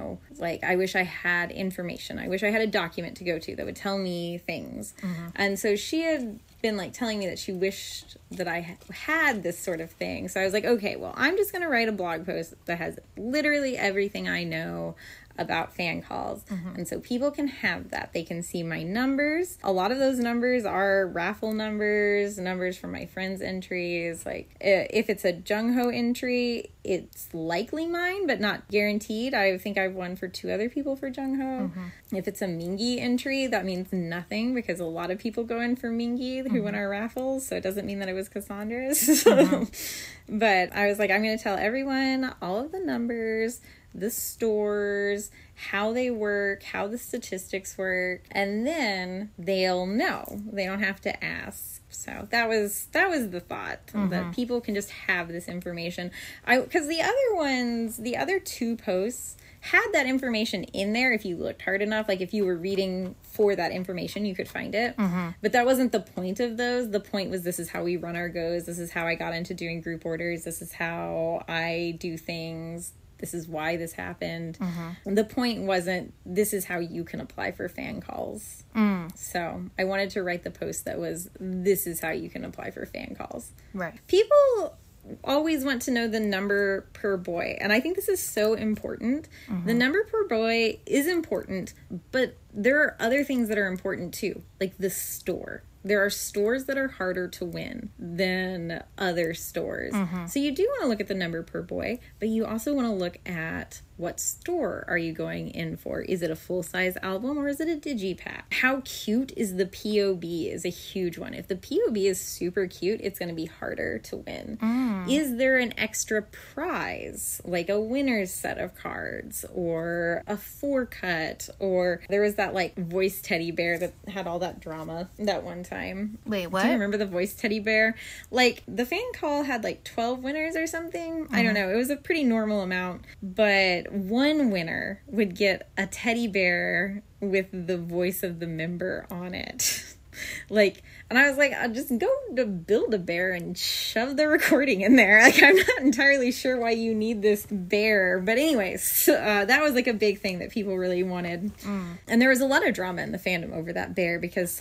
I wish I had information. I wish I had a document to go to that would tell me things. And so she had been telling me that she wished that I had this sort of thing. So I was like, okay, well, I'm just going to write a blog post that has literally everything I know about fan calls. And so people can have that. They can see my numbers. A lot of those numbers are raffle numbers from my friends' entries. If it's a Jung-ho entry, it's likely mine, but not guaranteed. I think I've won for 2 other people for Jung-ho. If it's a Mingi entry, that means nothing because a lot of people go in for Mingi who win our raffles, so it doesn't mean that it was Cassandra's. But I was like, I'm going to tell everyone all of the numbers. the stores, how they work, how the statistics work, and then they'll know. They don't have to ask. So that was the thought, that people can just have this information. Because the other two posts had that information in there if you looked hard enough. Like if you were reading for that information, you could find it. But that wasn't the point of those. The point was, this is how we run our goes. This is how I got into doing group orders. This is how I do things. This is why this happened. The point wasn't, this is how you can apply for fan calls. So I wanted to write the post that was, this is how you can apply for fan calls. Right. People always want to know the number per boy, and I think this is so important. The number per boy is important, but there are other things that are important too, like the store. There are stores that are harder to win than other stores. So you do want to look at the number per boy, but you also want to look at, what store are you going in for? Is it a full-size album or is it a digipack? How cute is the POB is a huge one. If the POB is super cute, it's going to be harder to win. Is there an extra prize, like a winner's set of cards or a 4-cut? Or there was that like voice teddy bear that had all that drama that one time. Wait, what? Do you remember the voice teddy bear? Like the fan call had like 12 winners or something. I don't know. It was a pretty normal amount, but one winner would get a teddy bear with the voice of the member on it. Like, and I was like, I'll just go to Build-A-Bear and shove the recording in there. Like, I'm not entirely sure why you need this bear. But anyways, that was like a big thing that people really wanted. And there was a lot of drama in the fandom over that bear, because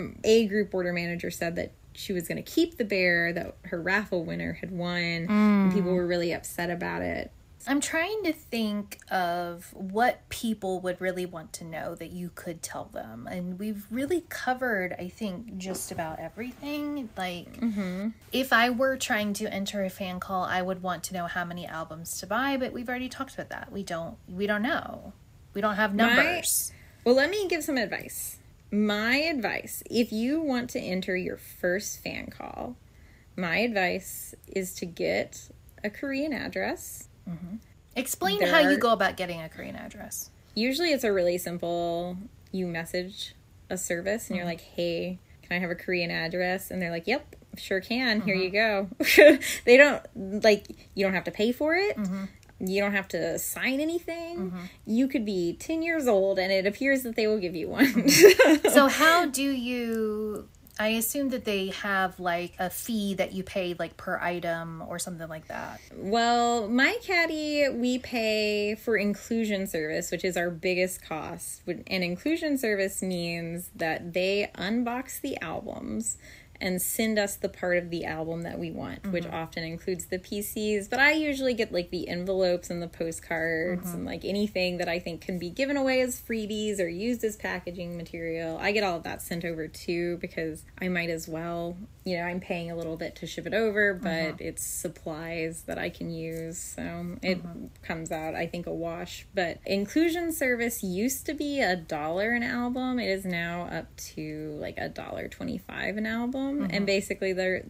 a group order manager said that she was going to keep the bear that her raffle winner had won. And people were really upset about it. I'm trying to think of what people would really want to know that you could tell them. And we've really covered, I think, just about everything. Like, if I were trying to enter a fan call, I would want to know how many albums to buy, but we've already talked about that. We don't know. We don't have numbers. Well, let me give some advice. My advice, if you want to enter your first fan call, my advice is to get a Korean address. Explain how you go about getting a Korean address. Usually it's a really simple, you message a service and you're like, hey, can I have a Korean address? And they're like, yep, sure can. Here you go. They don't, like, you don't have to pay for it. You don't have to sign anything. You could be 10 years old and it appears that they will give you one. So how do you... I assume that they have like a fee that you pay like per item or something like that. Well, my caddy, we pay for inclusion service, which is our biggest cost. And inclusion service means that they unbox the albums and send us the part of the album that we want, which often includes the PCs. But I usually get like the envelopes and the postcards and like anything that I think can be given away as freebies or used as packaging material. I get all of that sent over too, because I might as well, you know, I'm paying a little bit to ship it over, but it's supplies that I can use. So it comes out, I think, a wash. But inclusion service used to be $1 an album. It is now up to like $1.25 an album. And basically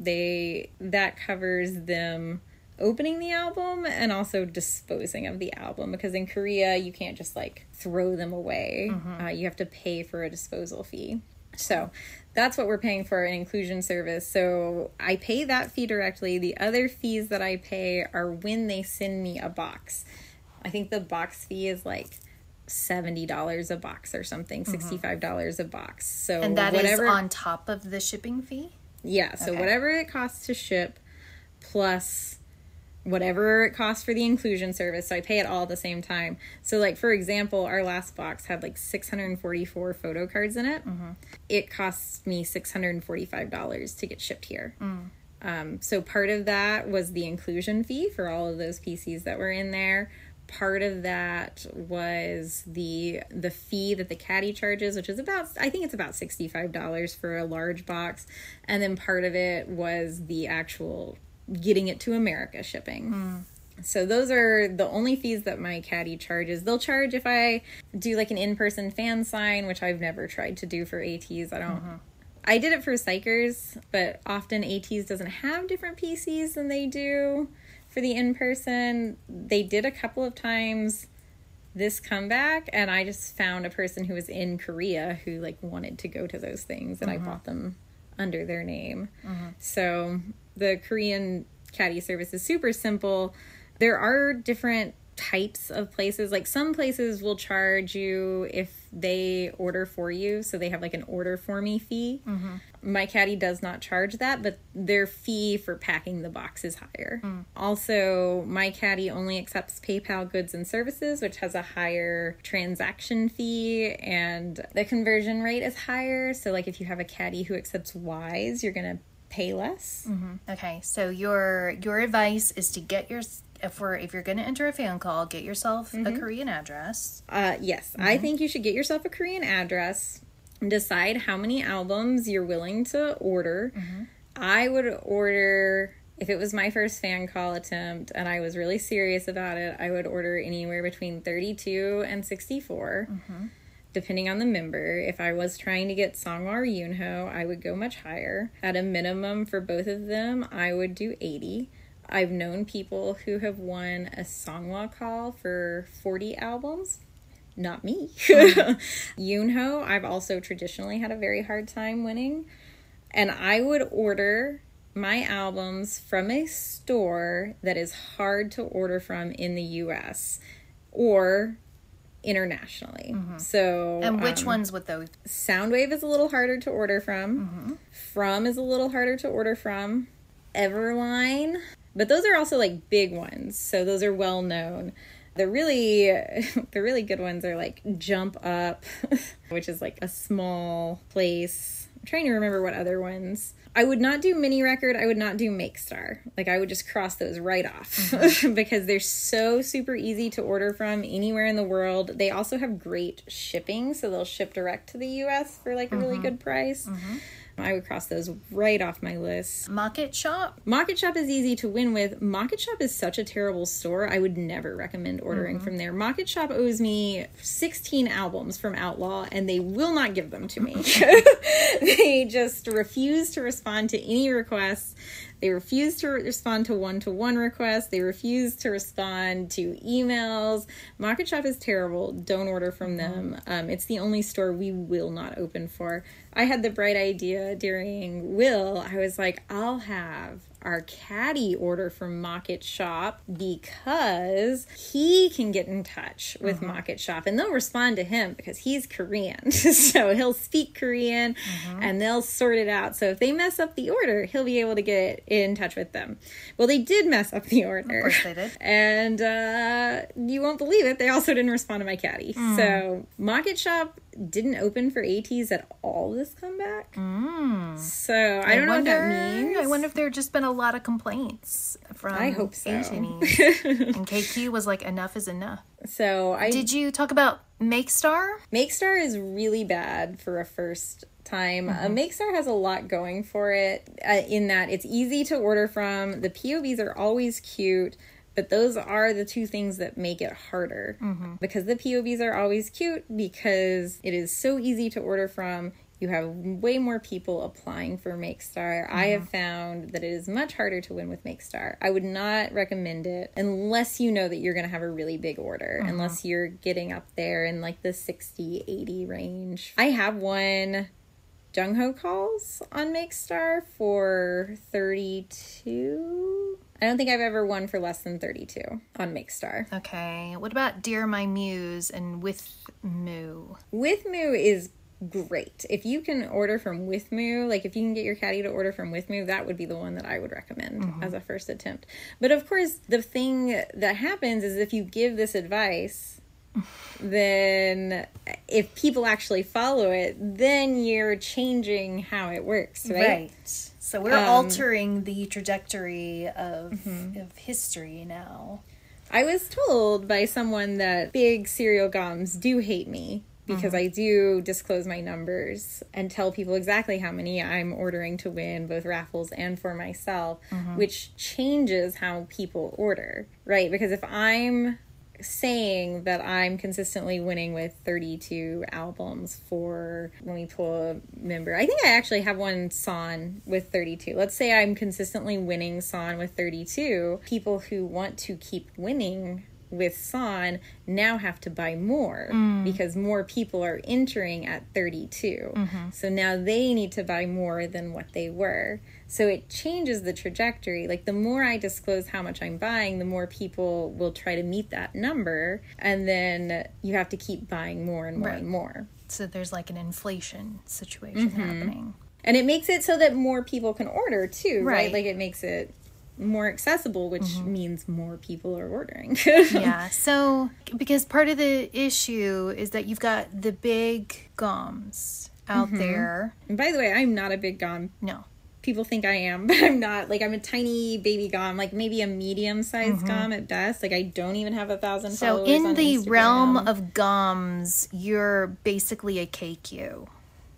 that covers them opening the album and also disposing of the album, because in Korea you can't just like throw them away. You have to pay for a disposal fee. So that's what we're paying for an inclusion service. So I pay that fee directly. The other fees that I pay are when they send me a box. I think the box fee is like $70 a box or something, $65 a box. So and that is on top of the shipping fee? Yeah, so whatever it costs to ship plus whatever it costs for the inclusion service. So I pay it all at the same time. So like, for example, our last box had like 644 photo cards in it. It costs me $645 to get shipped here. So part of that was the inclusion fee for all of those PCs that were in there. Part of that was the fee that the caddy charges, which is about, I think it's about $65 for a large box. And then part of it was the actual getting it to America shipping. So those are the only fees that my caddy charges. They'll charge if I do like an in-person fan sign, which I've never tried to do for ATs. I did it for Psychers, but often ATs doesn't have different PCs than they do for the in-person. They did a couple of times this comeback, and I just found a person who was in Korea who like wanted to go to those things, and I bought them under their name. So the Korean caddy service is super simple. There are different types of places. Like some places will charge you if they order for you, so they have like an order for me fee. My caddy does not charge that, but their fee for packing the box is higher. Also, my caddy only accepts PayPal goods and services, which has a higher transaction fee, and the conversion rate is higher. So like if you have a caddy who accepts Wise, you're gonna pay less. Okay, so your advice is to get your if you're going to enter a fan call, get yourself a Korean address. Yes, I think you should get yourself a Korean address. Decide how many albums you're willing to order. I would order, if it was my first fan call attempt and I was really serious about it, I would order anywhere between 32 and 64. Depending on the member. If I was trying to get Songhwa or Yoonho, I would go much higher. At a minimum for both of them, I would do 80. I've known people who have won a Songhwa call for 40 albums. Not me. Yoonho, I've also traditionally had a very hard time winning. And I would order my albums from a store that is hard to order from in the US or internationally. So And which ones would those? Soundwave is a little harder to order from. From is a little harder to order from. Everline, but those are also like big ones, so those are well known. The really good ones are like Jump Up, which is like a small place. I'm trying to remember what other ones. I would not do Mini Record. I would not do Make Star. Like I would just cross those right off because they're so super easy to order from anywhere in the world. They also have great shipping, so they'll ship direct to the US for like a really good price. I would cross those right off my list. Market Shop? Market Shop is easy to win with. Market Shop is such a terrible store. I would never recommend ordering from there. Market Shop owes me 16 albums from Outlaw, and they will not give them to me. They just refuse to respond to any requests. They refuse to respond to one-to-one requests. They refuse to respond to emails. Market Shop is terrible. Don't order from them. It's the only store we will not open for. I had the bright idea during Will. I was like, I'll have our caddy order from Market Shop because he can get in touch with Market Shop and they'll respond to him because he's Korean. So he'll speak Korean and they'll sort it out. So if they mess up the order, he'll be able to get in touch with them. Well, they did mess up the order. Of course they did. And you won't believe it, they also didn't respond to my caddy. So Market Shop didn't open for ATs at all this comeback. So I don't know what that means. I wonder if there have just been a lot of complaints from I hope so. ATs. And KQ was like, enough is enough. So Did you talk about Make Star? Make Star is really bad for a first time. Make Star has a lot going for it in that it's easy to order from. The POVs are always cute. But those are the two things that make it harder. Because the POVs are always cute, because it is so easy to order from. You have way more people applying for Make Star. I have found that it is much harder to win with Make Star. I would not recommend it unless you know that you're going to have a really big order. Unless you're getting up there in like the 60, 80 range. I have won Jungho calls on Make Star for 32. I don't think I've ever won for less than 32 on Make Star. Okay. What about Dear My Muse and With Moo? With Moo is great. If you can order from With Moo, like if you can get your caddy to order from With Moo, that would be the one that I would recommend as a first attempt. But of course, the thing that happens is if you give this advice, then if people actually follow it, then you're changing how it works, right? So we're altering the trajectory of history now. I was told by someone that big cereal gums do hate me because I do disclose my numbers and tell people exactly how many I'm ordering to win, both raffles and for myself, which changes how people order, right? Because if I'm saying that I'm consistently winning with 32 albums for when we pull a member. I think I actually have one Son with 32. Let's say I'm consistently winning Son with 32. People who want to keep winning with San now have to buy more because more people are entering at 32. So now they need to buy more than what they were. So it changes the trajectory. Like, the more I disclose how much I'm buying, the more people will try to meet that number. And then you have to keep buying more and more and more. So there's like an inflation situation happening. And it makes it so that more people can order too, right? Right. Like, it makes it more accessible, which means more people are ordering. Yeah. So, because part of the issue is that you've got the big GOMs out there. And by the way, I'm not a big GOM. No. People think I am, but I'm not. Like, I'm a tiny baby GOM, like maybe a medium-sized GOM at best. Like, I don't even have 1,000 So followers in on the Instagram. realm of GOMs, you're basically a KQ.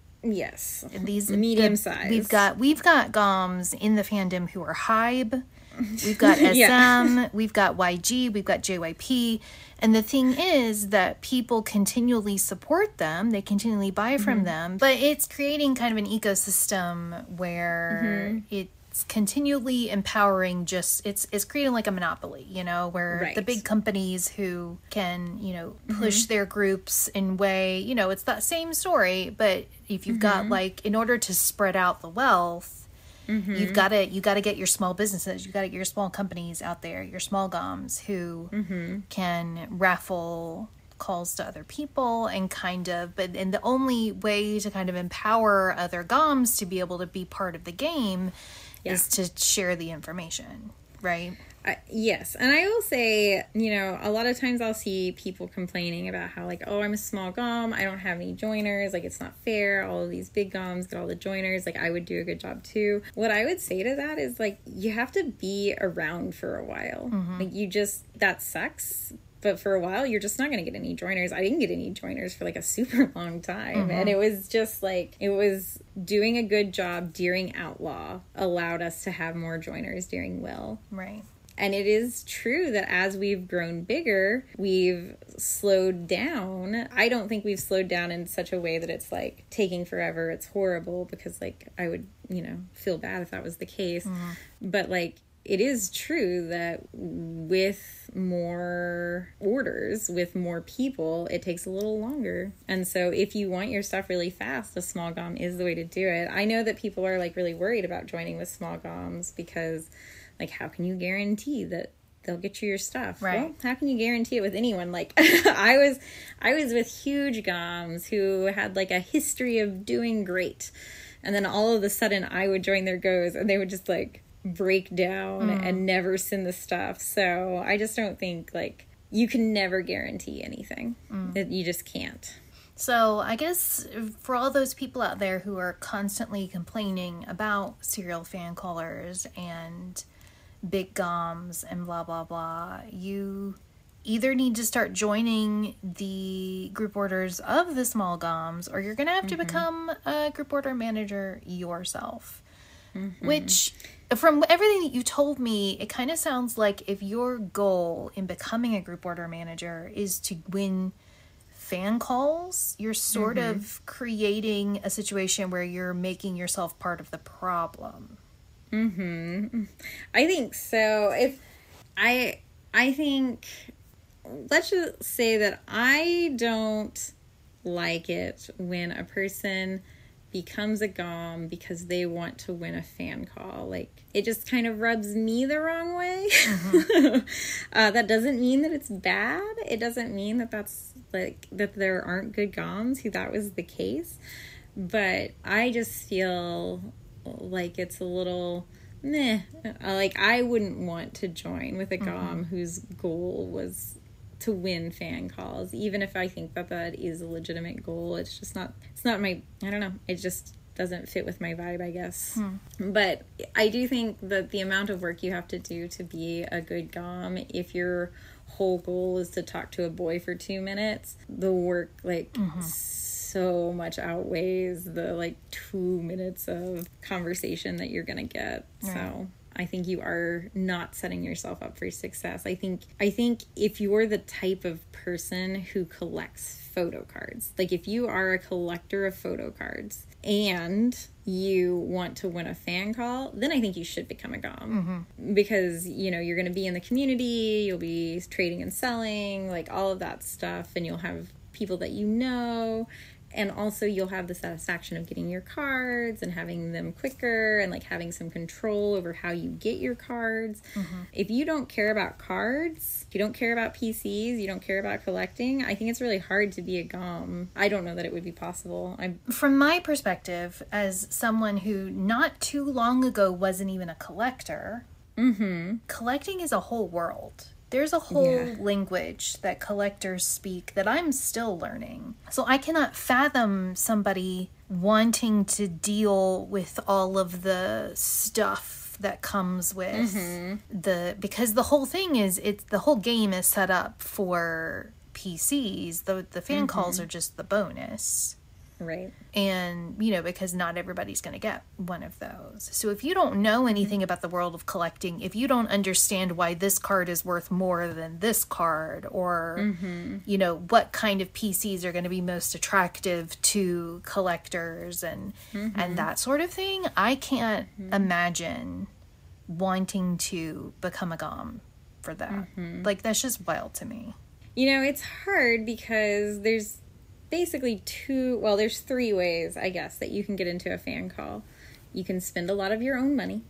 Yes. These medium size. We've got GOMs in the fandom who are Hybe. We've got SM. Yeah. We've got YG. We've got JYP. And the thing is that people continually support them. They continually buy from them. But it's creating kind of an ecosystem where it's continually empowering it's creating like a monopoly, you know, where the big companies who can, you know, push their groups in way, you know, it's that same story. But if you've got like, in order to spread out the wealth, you gotta get your small businesses, you gotta get your small companies out there, your small GOMs who can raffle calls to other people and and the only way to kind of empower other GOMs to be able to be part of the game is to share the information, right? Yes. And I will say, you know, a lot of times I'll see people complaining about how, like, oh, I'm a small GOM, I don't have any joiners, like, it's not fair, all of these big GOMs get all the joiners, like, I would do a good job too. What I would say to that is, like, you have to be around for a while. Like, that sucks. But for a while, you're just not going to get any joiners. I didn't get any joiners for like a super long time. And it was just like, it was doing a good job during Outlaw allowed us to have more joiners during Will. Right. And it is true that as we've grown bigger, we've slowed down. I don't think we've slowed down in such a way that it's like taking forever. It's horrible, because like I would, you know, feel bad if that was the case. But like, it is true that with more orders, with more people, it takes a little longer. And so if you want your stuff really fast, a small GOM is the way to do it. I know that people are like really worried about joining with small GOMs because, like, how can you guarantee that they'll get you your stuff? Right. Well, how can you guarantee it with anyone? Like, I was with huge GOMs who had like a history of doing great. And then all of a sudden I would join their goes and they would just like break down and never send the stuff. So I just don't think, like, you can never guarantee anything. That you just can't. So I guess for all those people out there who are constantly complaining about serial fan callers and big GOMs and blah blah blah, you either need to start joining the group orders of the small GOMs, or you're gonna have to become a group order manager yourself. Which, from everything that you told me, it kind of sounds like if your goal in becoming a group order manager is to win fan calls, you're sort of creating a situation where you're making yourself part of the problem. I think so. If I think, let's just say that I don't like it when a person becomes a GOM because they want to win a fan call. Like, it just kind of rubs me the wrong way. That doesn't mean that it's bad. It doesn't mean that that's like, that there aren't good GOMs who that was the case. But I just feel like it's a little meh. Like, I wouldn't want to join with a GOM whose goal was to win fan calls, even if I think that that is a legitimate goal. It's just not, it's not my, I don't know, it just doesn't fit with my vibe, I guess. But I do think that the amount of work you have to do to be a good GOM, if your whole goal is to talk to a boy for 2 minutes, the work, like, so much outweighs the, like, 2 minutes of conversation that you're gonna get. Right. So I think you are not setting yourself up for success. I think if you're the type of person who collects photo cards, like if you are a collector of photo cards and you want to win a fan call, then I think you should become a GOM. Because, you know, you're going to be in the community, you'll be trading and selling, like all of that stuff, and you'll have people that you know. And also you'll have the satisfaction of getting your cards and having them quicker and like having some control over how you get your cards. If you don't care about cards, if you don't care about PCs, you don't care about collecting, I think it's really hard to be a GOM. I don't know that it would be possible. From my perspective, as someone who not too long ago wasn't even a collector, collecting is a whole world. There's a whole language that collectors speak that I'm still learning. So I cannot fathom somebody wanting to deal with all of the stuff that comes with because the whole thing is, the whole game is set up for PCs. The fan calls are just the bonus. Right. And, you know, because not everybody's going to get one of those. So if you don't know anything about the world of collecting, if you don't understand why this card is worth more than this card, or, you know, what kind of PCs are going to be most attractive to collectors and that sort of thing, I can't imagine wanting to become a GOM for that. Like, that's just wild to me. You know, it's hard because there's basically there's three ways, I guess, that you can get into a fan call. You can spend a lot of your own money.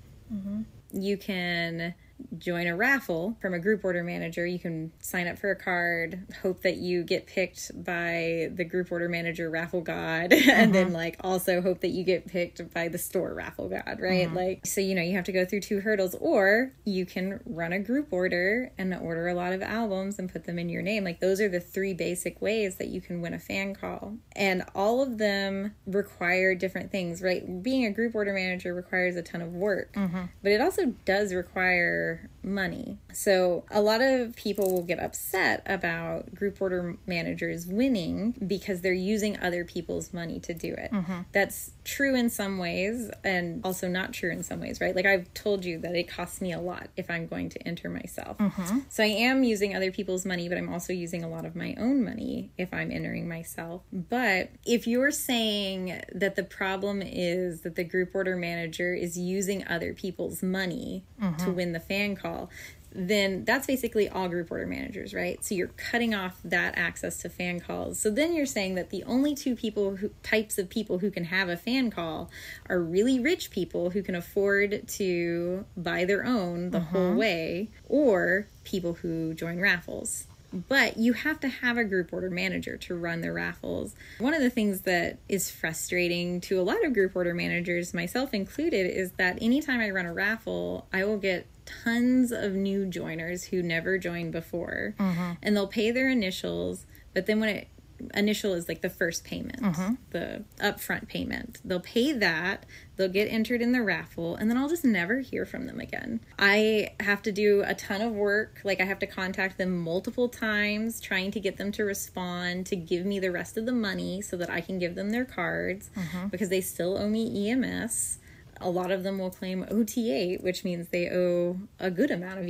You can join a raffle from a group order manager. You can sign up for a card, hope that you get picked by the group order manager raffle god, and then like also hope that you get picked by the store raffle god, right? Like, so, you know, you have to go through two hurdles. Or you can run a group order and order a lot of albums and put them in your name. Like, those are the three basic ways that you can win a fan call. And all of them require different things, right? Being a group order manager requires a ton of work, but it also does require money. So a lot of people will get upset about group order managers winning because they're using other people's money to do it. That's true in some ways and also not true in some ways, right? Like, I've told you that it costs me a lot if I'm going to enter myself. So I am using other people's money, but I'm also using a lot of my own money if I'm entering myself. But if you're saying that the problem is that the group order manager is using other people's money to win the fan call, then that's basically all group order managers, right? So you're cutting off that access to fan calls. So then you're saying that the only two types of people who can have a fan call are really rich people who can afford to buy their own the whole way, or people who join raffles. But you have to have a group order manager to run the raffles. One of the things that is frustrating to a lot of group order managers, myself included, is that anytime I run a raffle, I will get tons of new joiners who never joined before. And they'll pay their initials, but then initial is like the first payment, the upfront payment. They'll pay that, they'll get entered in the raffle, and then I'll just never hear from them again. I have to do a ton of work. Like, I have to contact them multiple times, trying to get them to respond, to give me the rest of the money so that I can give them their cards, because they still owe me EMS. A lot of them will claim OT8, which means they owe a good amount of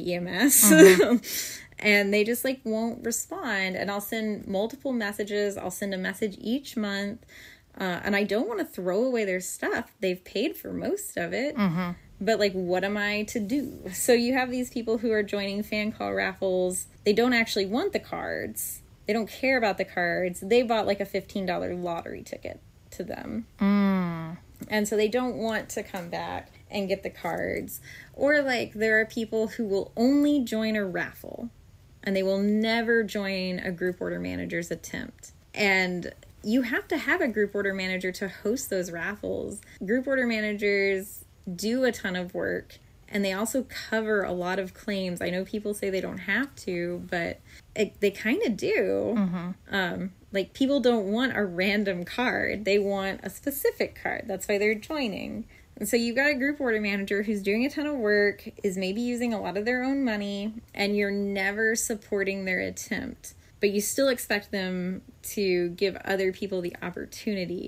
EMS. And they just like won't respond. And I'll send multiple messages. I'll send a message each month. And I don't want to throw away their stuff. They've paid for most of it. But like, what am I to do? So you have these people who are joining fan call raffles. They don't actually want the cards. They don't care about the cards. They bought like a $15 lottery ticket to them. And so they don't want to come back and get the cards. Or like, there are people who will only join a raffle and they will never join a group order manager's attempt. And you have to have a group order manager to host those raffles. Group order managers do a ton of work, and they also cover a lot of claims. I know people say they don't have to, but they kind of do. Like, people don't want a random card. They want a specific card. That's why they're joining. And so you've got a group order manager who's doing a ton of work, is maybe using a lot of their own money, and you're never supporting their attempt. But you still expect them to give other people the opportunity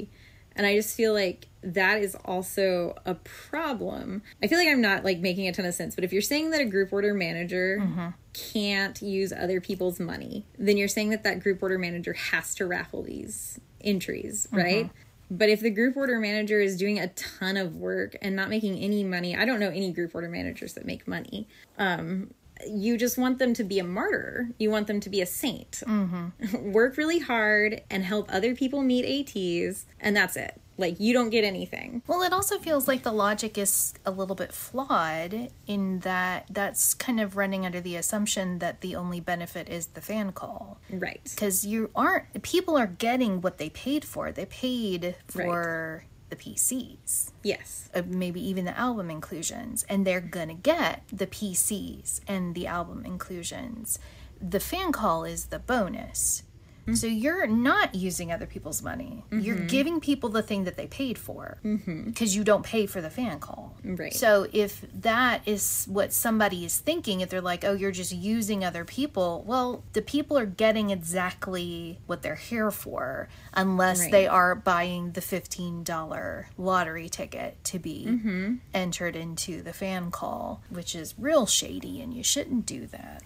And I just feel like that is also a problem. I feel like I'm not like making a ton of sense, but if you're saying that a group order manager can't use other people's money, then you're saying that that group order manager has to raffle these entries, right? But if the group order manager is doing a ton of work and not making any money, I don't know any group order managers that make money. You just want them to be a martyr. You want them to be a saint. Work really hard and help other people meet ATs, and that's it. Like, you don't get anything. Well, it also feels like the logic is a little bit flawed in that that's kind of running under the assumption that the only benefit is the fan call. Right. Because people are getting what they paid for. They paid for the PCs. Yes. Maybe even the album inclusions. And they're gonna get the PCs and the album inclusions. The fan call is the bonus. So you're not using other people's money. You're giving people the thing that they paid for because you don't pay for the fan call. Right. So if that is what somebody is thinking, if they're like, oh, you're just using other people, well, the people are getting exactly what they're here for unless they are buying the $15 lottery ticket to be entered into the fan call, which is real shady and you shouldn't do that.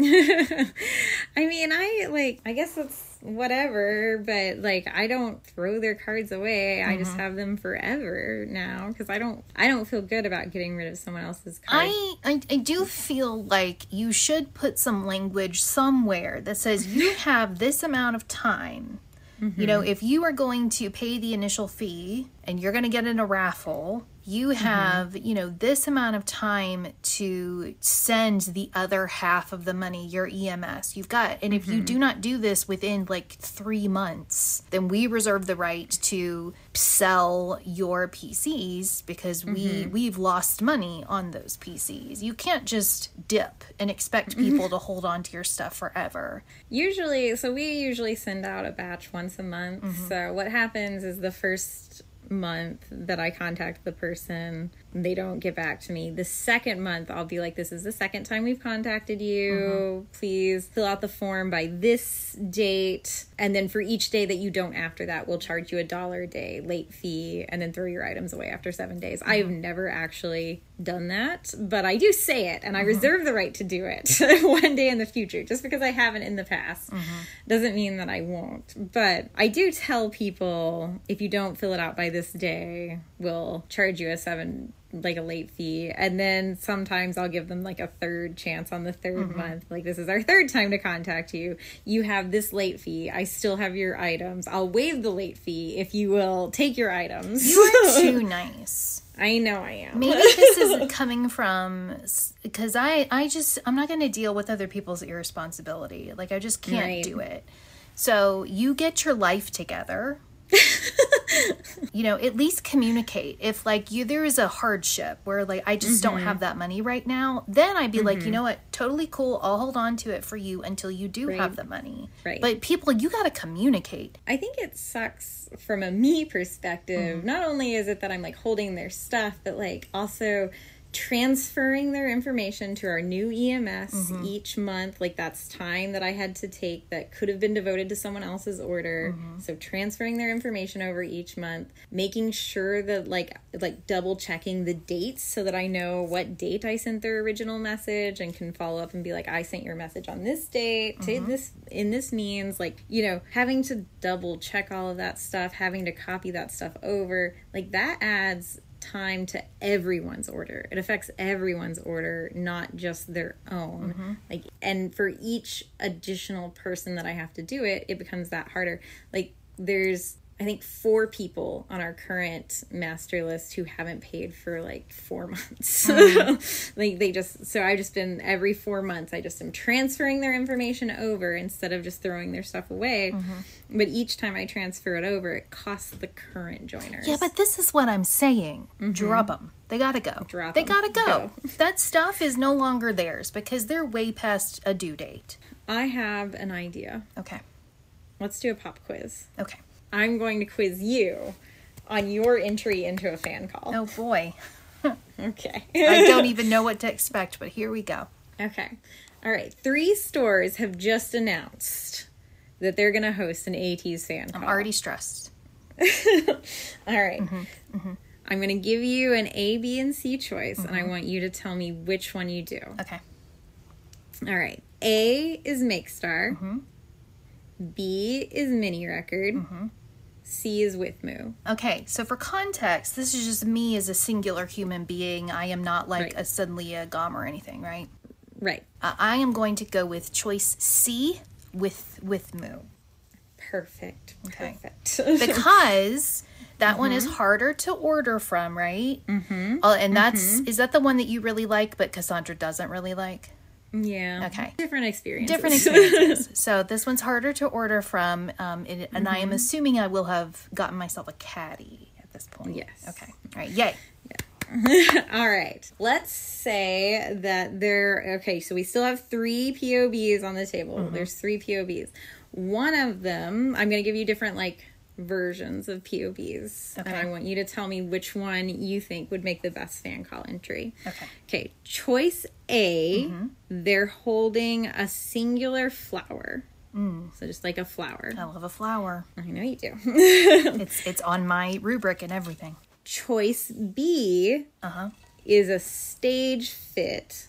I mean, I guess it's whatever, but like, I don't throw their cards away. I just have them forever now because I don't feel good about getting rid of someone else's cards. I do feel like you should put some language somewhere that says you have this amount of time. You know, if you are going to pay the initial fee and you're going to get in a raffle, you have, you know, this amount of time to send the other half of the money, your EMS. You've got, and if you do not do this within like 3 months, then we reserve the right to sell your PCs because we've lost money on those PCs. You can't just dip and expect people to hold on to your stuff forever. We usually send out a batch once a month. So what happens is the first month that I contact the person, they don't get back to me. The second month, I'll be like, this is the second time we've contacted you. Please fill out the form by this date. And then for each day that you don't after that, we'll charge you $1 a day late fee and then throw your items away after 7 days. I've never actually done that, but I do say it and I reserve the right to do it one day in the future. Just because I haven't in the past doesn't mean that I won't. But I do tell people, if you don't fill it out by this day, we'll charge you a late fee. And then sometimes I'll give them like a third chance on the third month. Like, this is our third time to contact you. You have this late fee. I still have your items. I'll waive the late fee if you will take your items. You are too nice. I know I am. Maybe this is coming from, because I'm not going to deal with other people's irresponsibility. Like, I just can't do it. So you get your life together. You know, at least communicate. If like there is a hardship where like I just don't have that money right now, then I'd be like, you know what, totally cool, I'll hold on to it for you until you do have the money. But people, you got to communicate. I think it sucks from a me perspective. Not only is it that I'm like holding their stuff, but like also transferring their information to our new EMS each month. Like, that's time that I had to take that could have been devoted to someone else's order. So transferring their information over each month, making sure that like double checking the dates so that I know what date I sent their original message and can follow up and be like, I sent your message on this date to this in this means, like, you know, having to double check all of that stuff, having to copy that stuff over, like, that adds time to everyone's order. It affects everyone's order, not just their own. Like, and for each additional person that I have to do it, it becomes that harder. Like, there's, I think, 4 people on our current master list who haven't paid for like 4 months. Like, I've just been, every 4 months, I just am transferring their information over instead of just throwing their stuff away. But each time I transfer it over, it costs the current joiners. Yeah, but this is what I'm saying. Drop them. They gotta go. They gotta go. That stuff is no longer theirs because they're way past a due date. I have an idea. Okay. Let's do a pop quiz. Okay. I'm going to quiz you on your entry into a fan call. Oh, boy. Okay. I don't even know what to expect, but here we go. Okay. All right. 3 stores have just announced that they're going to host an AT's fan call. I'm already stressed. All right. I'm going to give you an A, B, and C choice, and I want you to tell me which one you do. Okay. All right. A is MakeStar. B is Mini Record. C is Withmoo. Okay, so for context, this is just me as a singular human being. I am not like suddenly a GOM or anything, right? Right. I am going to go with choice C, Withmoo. Perfect. Okay. Perfect. Because that one is harder to order from, right? And is that the one that you really like, but Cassandra doesn't really like? Yeah. Okay. Different experiences. Different experiences. So this one's harder to order from, and I am assuming I will have gotten myself a caddy at this point. Yes. Okay. All right. Yay. All right. Let's say that so we still have 3 POBs on the table. There's 3 POBs. One of them, I'm going to give you different, like, versions of POBs. Okay. And I want you to tell me which one you think would make the best fan call entry. Okay. Okay. Choice A, they're holding a singular flower. So just like a flower. I love a flower. I know you do. It's on my rubric and everything. Choice B is a stage fit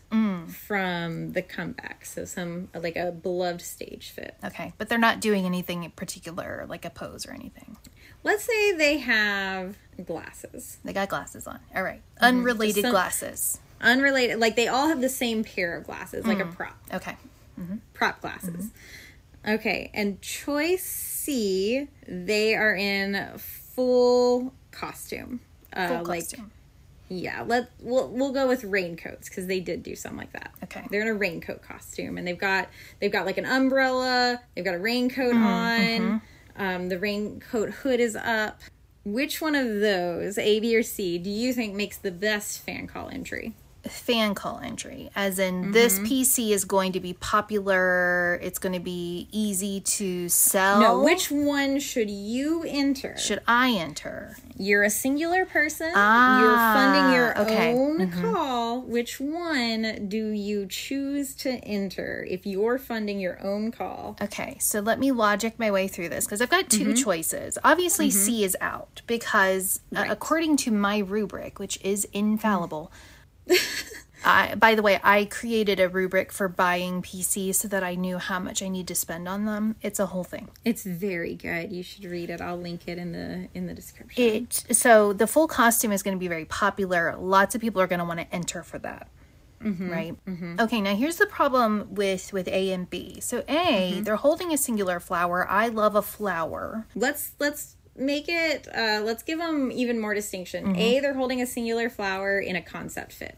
from The Comeback. So like a beloved stage fit. Okay, but they're not doing anything in particular, like a pose or anything. Let's say they have glasses. They got glasses on. All right. Unrelated glasses. Unrelated. Like they all have the same pair of glasses, like a prop. Okay. Prop glasses. Okay, and choice C, they are in full costume. Full costume. Yeah, we'll go with raincoats because they did do something like that. Okay. They're in a raincoat costume and they've got like an umbrella, they've got a raincoat on, the raincoat hood is up. Which one of those, A, B, or C, do you think makes the best fan call entry? Fan call entry, as in this PC is going to be popular, it's going to be easy to sell. No, which one should you enter? Should I enter? You're a singular person. You're funding your own call. Which one do you choose to enter if you're funding your own call? Okay, so let me logic my way through this because I've got 2 choices. Obviously, C is out because according to my rubric, which is infallible, by the way, I created a rubric for buying PCs so that I knew how much I need to spend on them. It's a whole thing. It's very good. You should read it. I'll link it in the description. So the full costume is going to be very popular. Lots of people are going to want to enter for that. Right? Okay, now here's the problem with A and B. So A, they're holding a singular flower. I love a flower. Let's make it, let's give them even more distinction. A, they're holding a singular flower in a concept fit.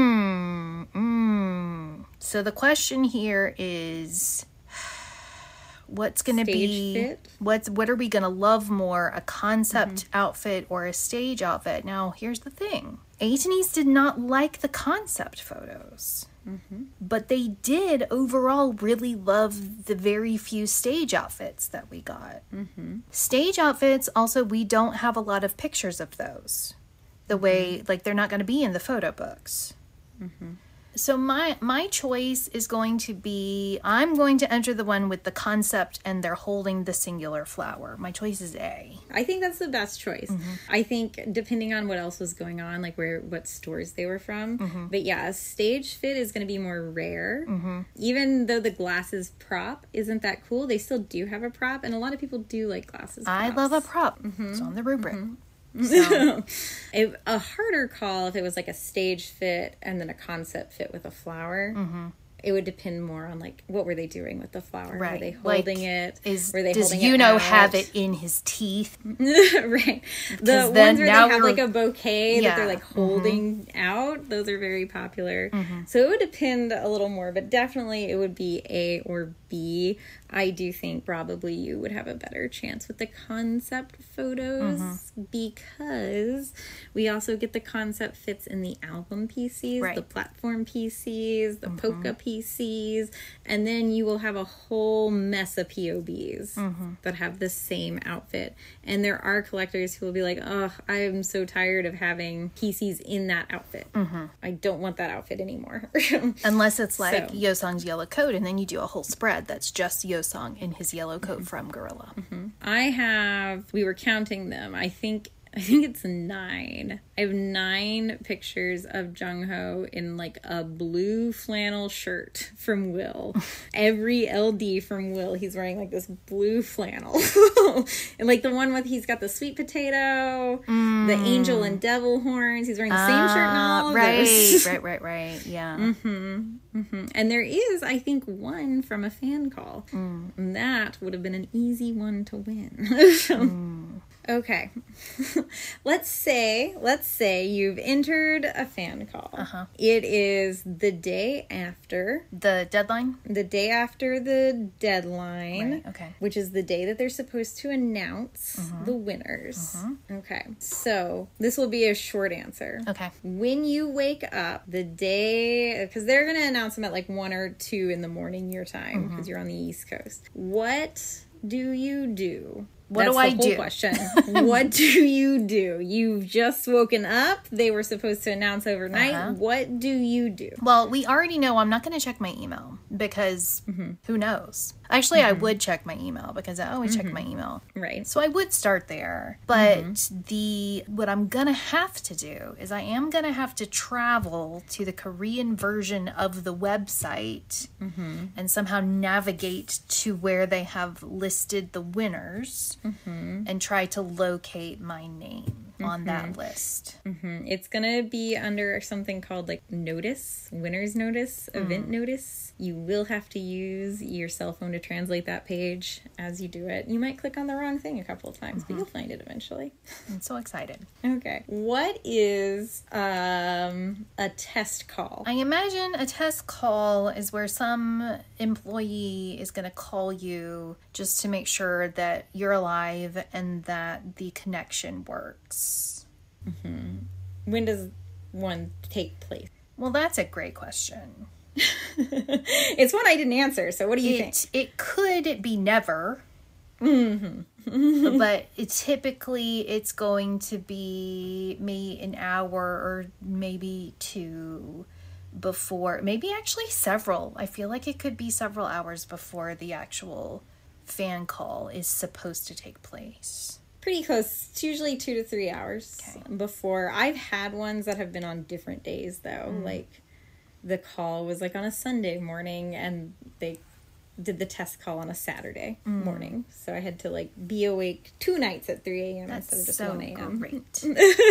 So the question here is, what's going to be fit? What are we going to love more, a concept outfit or a stage outfit? Now, here's the thing. A-Tenese did not like the concept photos. But they did overall really love the very few stage outfits that we got. Stage outfits, also, we don't have a lot of pictures of those. The way, like, they're not going to be in the photo books. So my choice is going to be, I'm going to enter the one with the concept and they're holding the singular flower. My choice is A. I think that's the best choice. I think depending on what else was going on, like what stores they were from. But yeah, a stage fit is going to be more rare. Even though the glasses prop isn't that cool, they still do have a prop. And a lot of people do like glasses props. I love a prop. It's on the rubric. So. A harder call if it was like a stage fit and then a concept fit with a flower. It would depend more on like what were they doing with the flower? Right. Were they holding it? Were they does holding you it know out? have it in his teeth? Right. The ones then where they now have we're- like a bouquet that they're Yeah. like holding out, those are very popular. So it would depend a little more, but definitely it would be A or B. I do think probably you would have a better chance with the concept photos because we also get the concept fits in the album PCs, Right. the platform PCs, the Polka PCs, and then you will have a whole mess of POBs that have the same outfit. And there are collectors who will be like, oh, I am so tired of having PCs in that outfit. I don't want that outfit anymore. Unless it's like So. Yosang's yellow coat, and then you do a whole spread that's just Yosang's Yosong in his yellow coat from Gorilla. we were counting them. I think it's 9. I have 9 pictures of Jungho in like a blue flannel shirt from Will. Every LD from Will, he's wearing like this blue flannel. And like the one with, he's got the sweet potato, the angel and devil horns. He's wearing the same shirt in all of those. Right. Yeah. And there is, I think, one from a fan call. And that would have been an easy one to win. Okay. Let's say you've entered a fan call. It is the day after the deadline. The deadline. Right, okay. Which is the day that they're supposed to announce the winners. Okay. So this will be a short answer. Okay. When you wake up the day, because they're going to announce them at like 1 or 2 in the morning your time, because you're on the East Coast. What do you do? What That's do I the whole do? question. What do you do? You've just woken up. They were supposed to announce overnight. What do you do? Well, we already know I'm not going to check my email because who knows? Actually, I would check my email because I always check my email. Right. So I would start there. But what I'm going to have to do is I am going to have to travel to the Korean version of the website and somehow navigate to where they have listed the winners and try to locate my name on that list. It's going to be under something called like notice, winner's notice, event notice. You will have to use your cell phone to translate that page as you do it. You might click on the wrong thing a couple of times, but you'll find it eventually. I'm so excited. Okay. What is a test call? I imagine a test call is where some employee is going to call you just to make sure that you're alive and that the connection works. When does one take place? Well, that's a great question. It's one I didn't answer, so what do you think? It could be never. But typically it's going to be maybe an hour or maybe 2 before, maybe actually several. I feel like it could be several hours before the actual fan call is supposed to take place. Pretty close. It's usually 2 to 3 hours before. I've had ones that have been on different days though. Like the call was like on a Sunday morning and they did the test call on a Saturday morning. So I had to like be awake 2 nights at 3 a.m. instead of just 1 a.m. Great.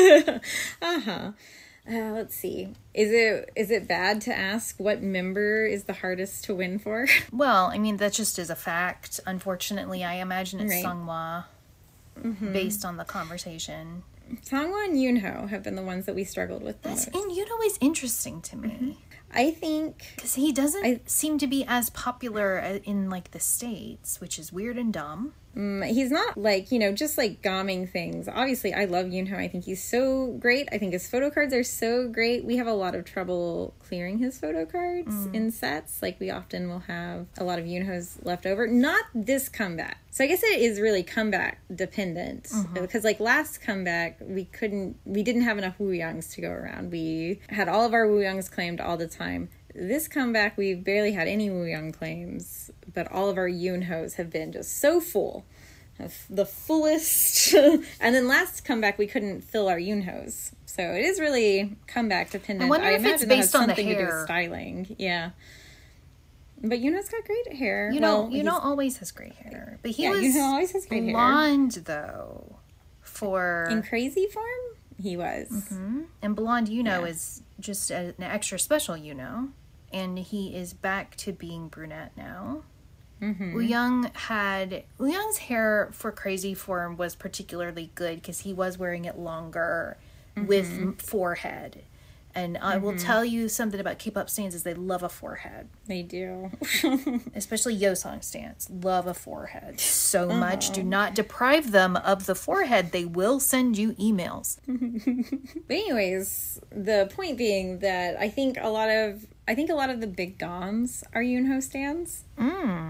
Let's see. Is it bad to ask what member is the hardest to win for? Well, I mean, that just is a fact. Unfortunately, I imagine it's Sunghwa, based on the conversation. Sunghwa and Yoonho have been the ones that we struggled with the most. And Yoonho is interesting to me. I think... Because he doesn't seem to be as popular in, like, the States, which is weird and dumb. He's not, like, just, like, gomming things. Obviously, I love Yoonho. I think he's so great. I think his photo cards are so great. We have a lot of trouble clearing his photo cards in sets. Like, we often will have a lot of Yoonho's left over. Not this comeback. So I guess it is really comeback dependent. Because, like, last comeback, we didn't have enough Wooyoungs to go around. We had all of our Wooyoungs claimed all the time. This comeback, we barely had any Wooyoung claims, but all of our Yoonhos have been just so full. The fullest. And then last comeback, we couldn't fill our Yoonhos. So it is really comeback dependent. I wonder if it's based on the hair. To do with styling. Yeah. But Yoonho's got great hair. Yoonho always has great hair. But Yoonho always has great blonde, though. In Crazy form? He was. And blonde Yoonho is just an extra special Yoonho. And he is back to being brunette now. Wooyoung's hair for Crazy form was particularly good because he was wearing it longer with forehead. And I will tell you something about K-pop stans is they love a forehead. They do. Especially Yosong stans love a forehead so much. Do not deprive them of the forehead. They will send you emails. But anyways, the point being that I think a lot of the big doms are Yoonho stans.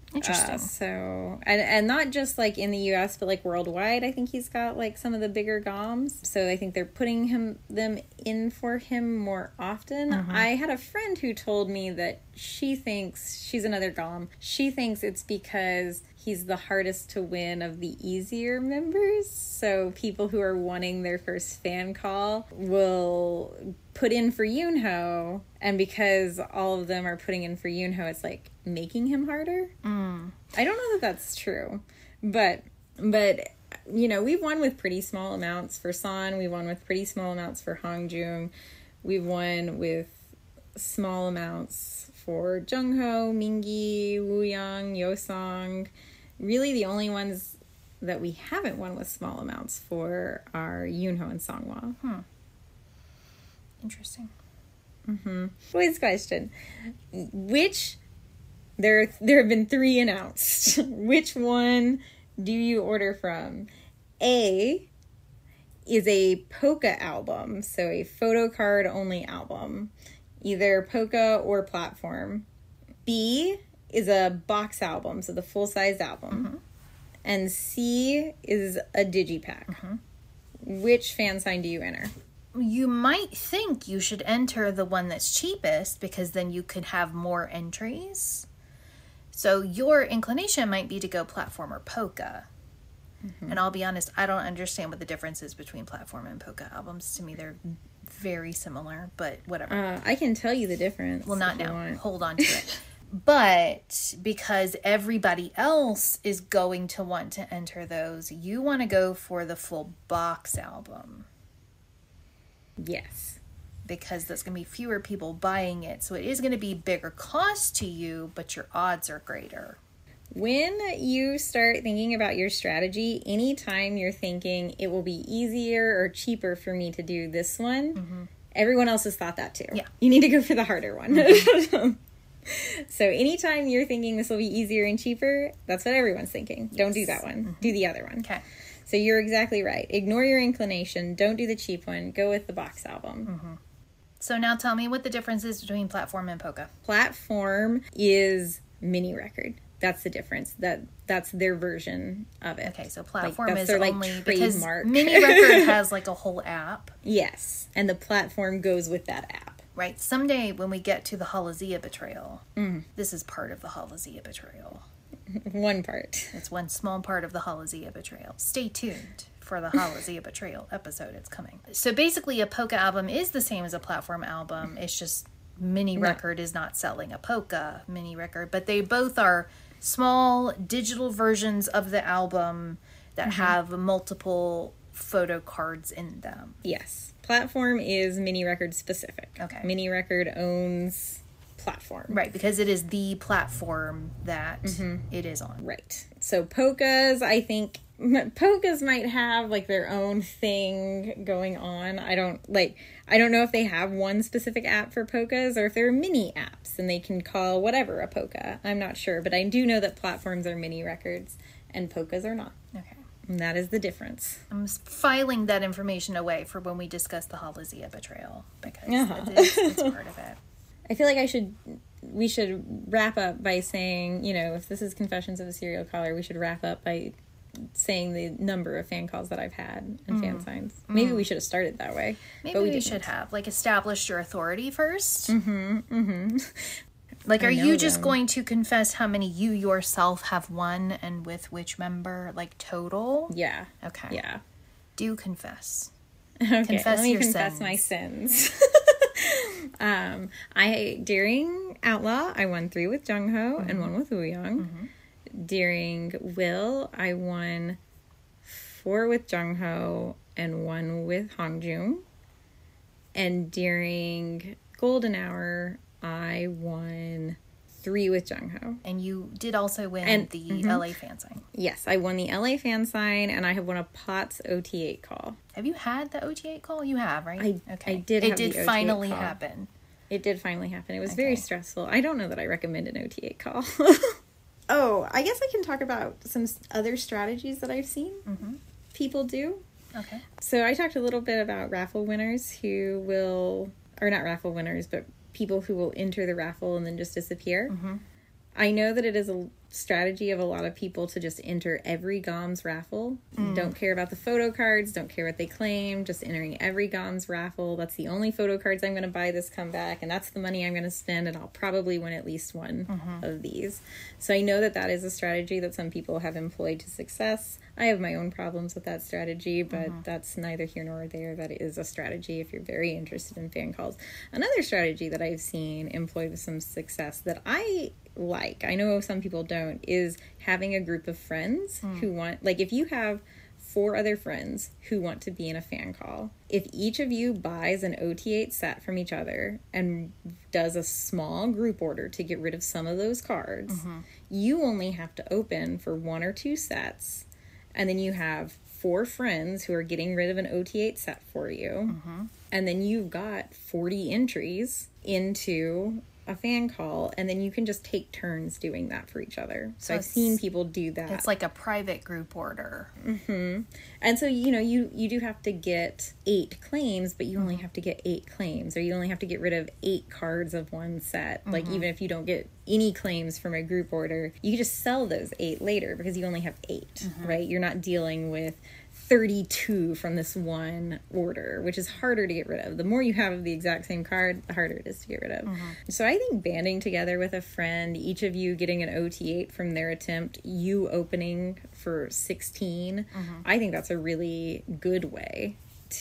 Interesting. And not just like in the US, but like worldwide. I think he's got like some of the bigger GOMs. So I think they're putting them in for him more often. I had a friend who told me that she thinks, she's another GOM, she thinks it's because he's the hardest to win of the easier members. So people who are wanting their first fan call will put in for Yoonho, and because all of them are putting in for Yoonho, it's like making him harder. I don't know that that's true, but you know, we've won with pretty small amounts for San. We've won with pretty small amounts for Hongjoong. We've won with small amounts for Jungho, Mingi, Wooyoung, Yosong. Really, the only ones that we haven't won with small amounts for are Yoonho and Songhwa. Interesting. Quiz question. There have been 3 announced. Which one do you order from? A is a Polka album, so a photo card only album, either Polka or Platform. B is a box album, so the full-size album. And C is a digipack. Which fan sign do you enter? You might think you should enter the one that's cheapest, because then you could have more entries. So your inclination might be to go Platform or Polka. And I'll be honest, I don't understand what the difference is between Platform and Polka albums. To me, they're very similar, but whatever. I can tell you the difference. Well, not now. Hold on to it. But because everybody else is going to want to enter those, you want to go for the full box album. Yes. Because there's going to be fewer people buying it. So it is going to be bigger cost to you, but your odds are greater. When you start thinking about your strategy, anytime you're thinking it will be easier or cheaper for me to do this one, everyone else has thought that too. Yeah. You need to go for the harder one. So anytime you're thinking this will be easier and cheaper, that's what everyone's thinking. Yes. Don't do that one. Do the other one. Okay. So you're exactly right. Ignore your inclination. Don't do the cheap one. Go with the box album. So now tell me what the difference is between Platform and Polka. Platform is mini record. That's the difference. That's their version of it. Okay, so Platform is their, only because trademark. Mini Record has like a whole app. Yes, and the Platform goes with that app. Right. Someday when we get to the Halazia betrayal, this is part of the Halazia betrayal. One part. It's one small part of the Halazia betrayal. Stay tuned for the Halazia betrayal episode. It's coming. So basically, a Polka album is the same as a Platform album. It's just Mini Record is not selling a Polka Mini Record, but they both are small digital versions of the album that have multiple photo cards in them. Yes. Platform is Mini Record specific. Okay. Mini Record owns Platform. Right, because it is the platform that it is on. Right. So Polkas, I think Polkas might have like their own thing going on. I don't know if they have one specific app for Polkas or if they're mini apps and they can call whatever a Polka. I'm not sure, but I do know that Platforms are Mini Records and Polkas are not. Okay. And that is the difference. I'm filing that information away for when we discuss the Halazia betrayal, because it's part of it. I feel like we should wrap up by saying, you know, if this is Confessions of a Serial Caller, we should wrap up by saying the number of fan calls that I've had and fan signs. Maybe we should have started that way. Maybe we should have, like, established your authority first. Like, are know you just them. going to confess how many you yourself have won and with which member, like, total? Yeah. Okay. Yeah. Do confess. Okay, Confess let me your confess sins. my sins. During Outlaw, I won 3 with Jungho and 1 with Wooyoung. During Will, I won 4 with Jungho and 1 with Hongjoong. And during Golden Hour, I won 3 with Jungho. And you did also win the LA fan sign. Yes, I won the LA fan sign, and I have won a POTS OT8 call. Have you had the OT8 call? You have, right? I did have It did the OT8 finally call. happen. It did finally happen. It was very stressful. I don't know that I recommend an OT8 call. Oh, I guess I can talk about some other strategies that I've seen people do. Okay. So I talked a little bit about raffle winners who will, or not raffle winners, but people who will enter the raffle and then just disappear. I know that it is strategy of a lot of people to just enter every GOMS raffle. Don't care about the photo cards, don't care what they claim, just entering every GOMS raffle. That's the only photo cards I'm going to buy this comeback, and that's the money I'm going to spend, and I'll probably win at least one of these. So I know that that is a strategy that some people have employed to success. I have my own problems with that strategy, but that's neither here nor there. That is a strategy if you're very interested in fan calls. Another strategy that I've seen employed with some success that I like, I know some people don't, is having a group of friends who want, like if you have 4 other friends who want to be in a fan call, if each of you buys an OT8 set from each other and does a small group order to get rid of some of those cards, you only have to open for 1 or 2 sets, and then you have 4 friends who are getting rid of an OT8 set for you, and then you've got 40 entries into a fan call, and then you can just take turns doing that for each other. So I've seen people do that. It's like a private group order. And so, you know, you do have to get 8 claims, but you only have to get 8 claims, or you only have to get rid of 8 cards of one set. Like, even if you don't get any claims from a group order, you just sell those 8 later because you only have 8, right? You're not dealing with 32 from this one order, which is harder to get rid of. The more you have of the exact same card, the harder it is to get rid of. So I think banding together with a friend, each of you getting an OT8 from their attempt, you opening for 16, I think that's a really good way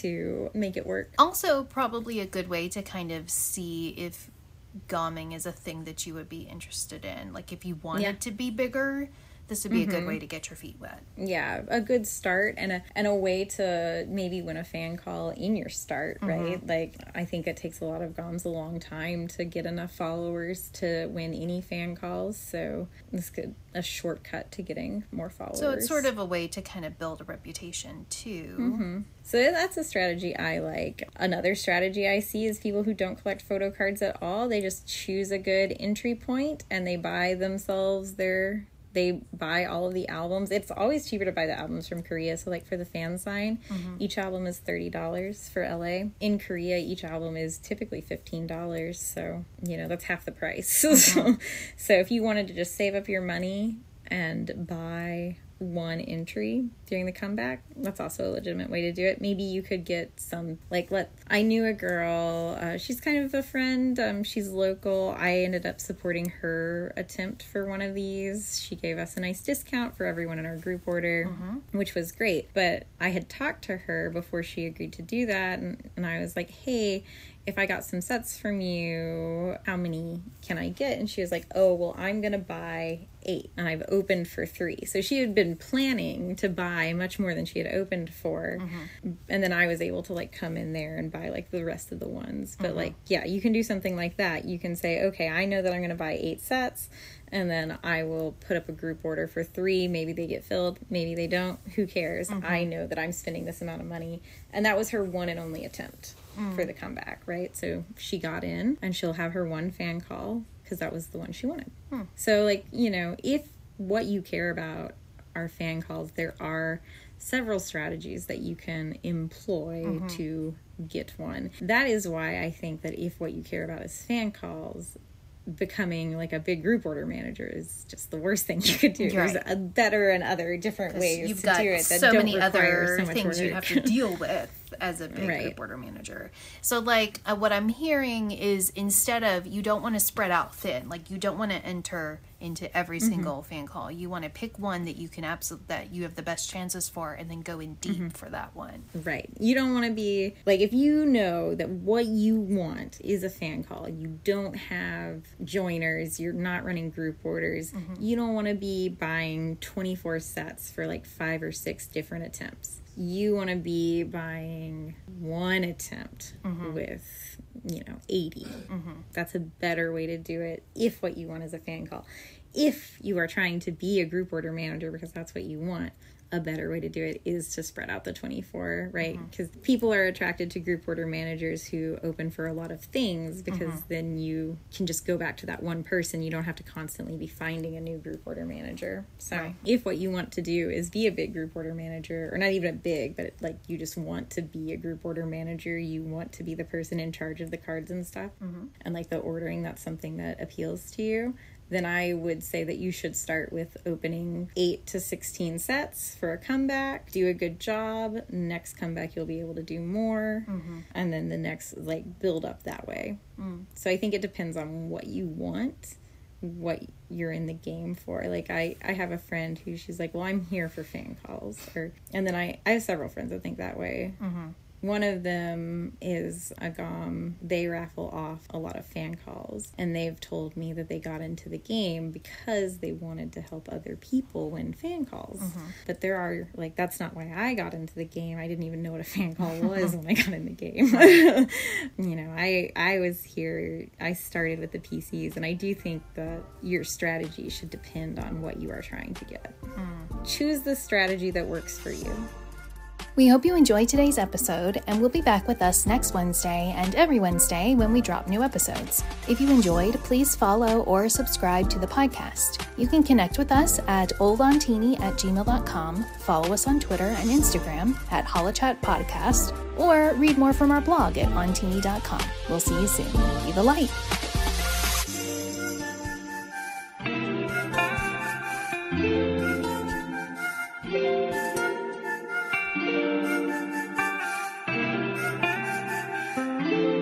to make it work. Also, probably a good way to kind of see if gomming is a thing that you would be interested in. Like, if you want it to be bigger, this would be a good way to get your feet wet. Yeah, a good start and a way to maybe win a fan call in your start, right? Like, I think it takes a lot of GOMS a long time to get enough followers to win any fan calls. So this could a shortcut to getting more followers. So it's sort of a way to kind of build a reputation too. So that's a strategy I like. Another strategy I see is people who don't collect photo cards at all. They just choose a good entry point and they buy themselves they buy all of the albums. It's always cheaper to buy the albums from Korea. So like for the fan sign, each album is $30 for LA. In Korea, each album is typically $15. So, you know, that's half the price. So if you wanted to just save up your money and buy one entry during the comeback, that's also a legitimate way to do it. Maybe you could get some, like, I knew a girl, she's kind of a friend, she's local. I ended up supporting her attempt for one of these. She gave us a nice discount for everyone in our group order, which was great. But I had talked to her before she agreed to do that, and I was like, hey, if I got some sets from you, how many can I get? And she was like, oh, well, I'm going to buy 8, and I've opened for 3. So she had been planning to buy much more than she had opened for. And then I was able to, like, come in there and buy, like, the rest of the ones. But, like, yeah, you can do something like that. You can say, okay, I know that I'm going to buy 8 sets, and then I will put up a group order for 3. Maybe they get filled, maybe they don't. Who cares? I know that I'm spending this amount of money. And that was her one and only attempt for the comeback, right? So she got in, and she'll have her one fan call because that was the one she wanted. So, like, you know, if what you care about are fan calls, there are several strategies that you can employ to get one. That is why I think that if what you care about is fan calls, becoming like a big group order manager is just the worst thing you could do. Right. There's a better and other different ways you've to got do it that so don't many require other so much things work. you have to deal with as a big group order manager. So, like, what I'm hearing is, instead of, you don't want to spread out thin, like, you don't want to enter into every single fan call. You want to pick one that you can that you have the best chances for, and then go in deep for that one. Right. You don't want to be, like, if you know that what you want is a fan call, you don't have joiners, you're not running group orders, you don't want to be buying 24 sets for like 5 or 6 different attempts. You want to be buying one attempt with, 80. That's a better way to do it if what you want is a fan call. If you are trying to be a group order manager because that's what you want, a better way to do it is to spread out the 24, right? Because people are attracted to group order managers who open for a lot of things, because then you can just go back to that one person. You don't have to constantly be finding a new group order manager. So if what you want to do is be a big group order manager, or not even a big, but like you just want to be a group order manager, you want to be the person in charge of the cards and stuff, and like the ordering, that's something that appeals to you, then I would say that you should start with opening 8 to 16 sets for a comeback. Do a good job. Next comeback, you'll be able to do more. And then the next, like, build up that way. So I think it depends on what you want, what you're in the game for. Like, I have a friend who she's like, well, I'm here for fan calls. And then I have several friends that think that way. One of them is a GOM. They raffle off a lot of fan calls, and they've told me that they got into the game because they wanted to help other people win fan calls. But there are, like, that's not why I got into the game. I didn't even know what a fan call was when I got in the game. You know, I was here, I started with the PCs, and I do think that your strategy should depend on what you are trying to get. Choose the strategy that works for you. We hope you enjoyed today's episode, and we'll be back with us next Wednesday and every Wednesday when we drop new episodes. If you enjoyed, please follow or subscribe to the podcast. You can connect with us at oldontini@gmail.com, follow us on Twitter and Instagram at holochatpodcast, or read more from our blog at ontini.com. We'll see you soon. Be the light.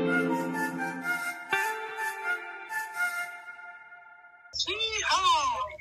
Yeehaw!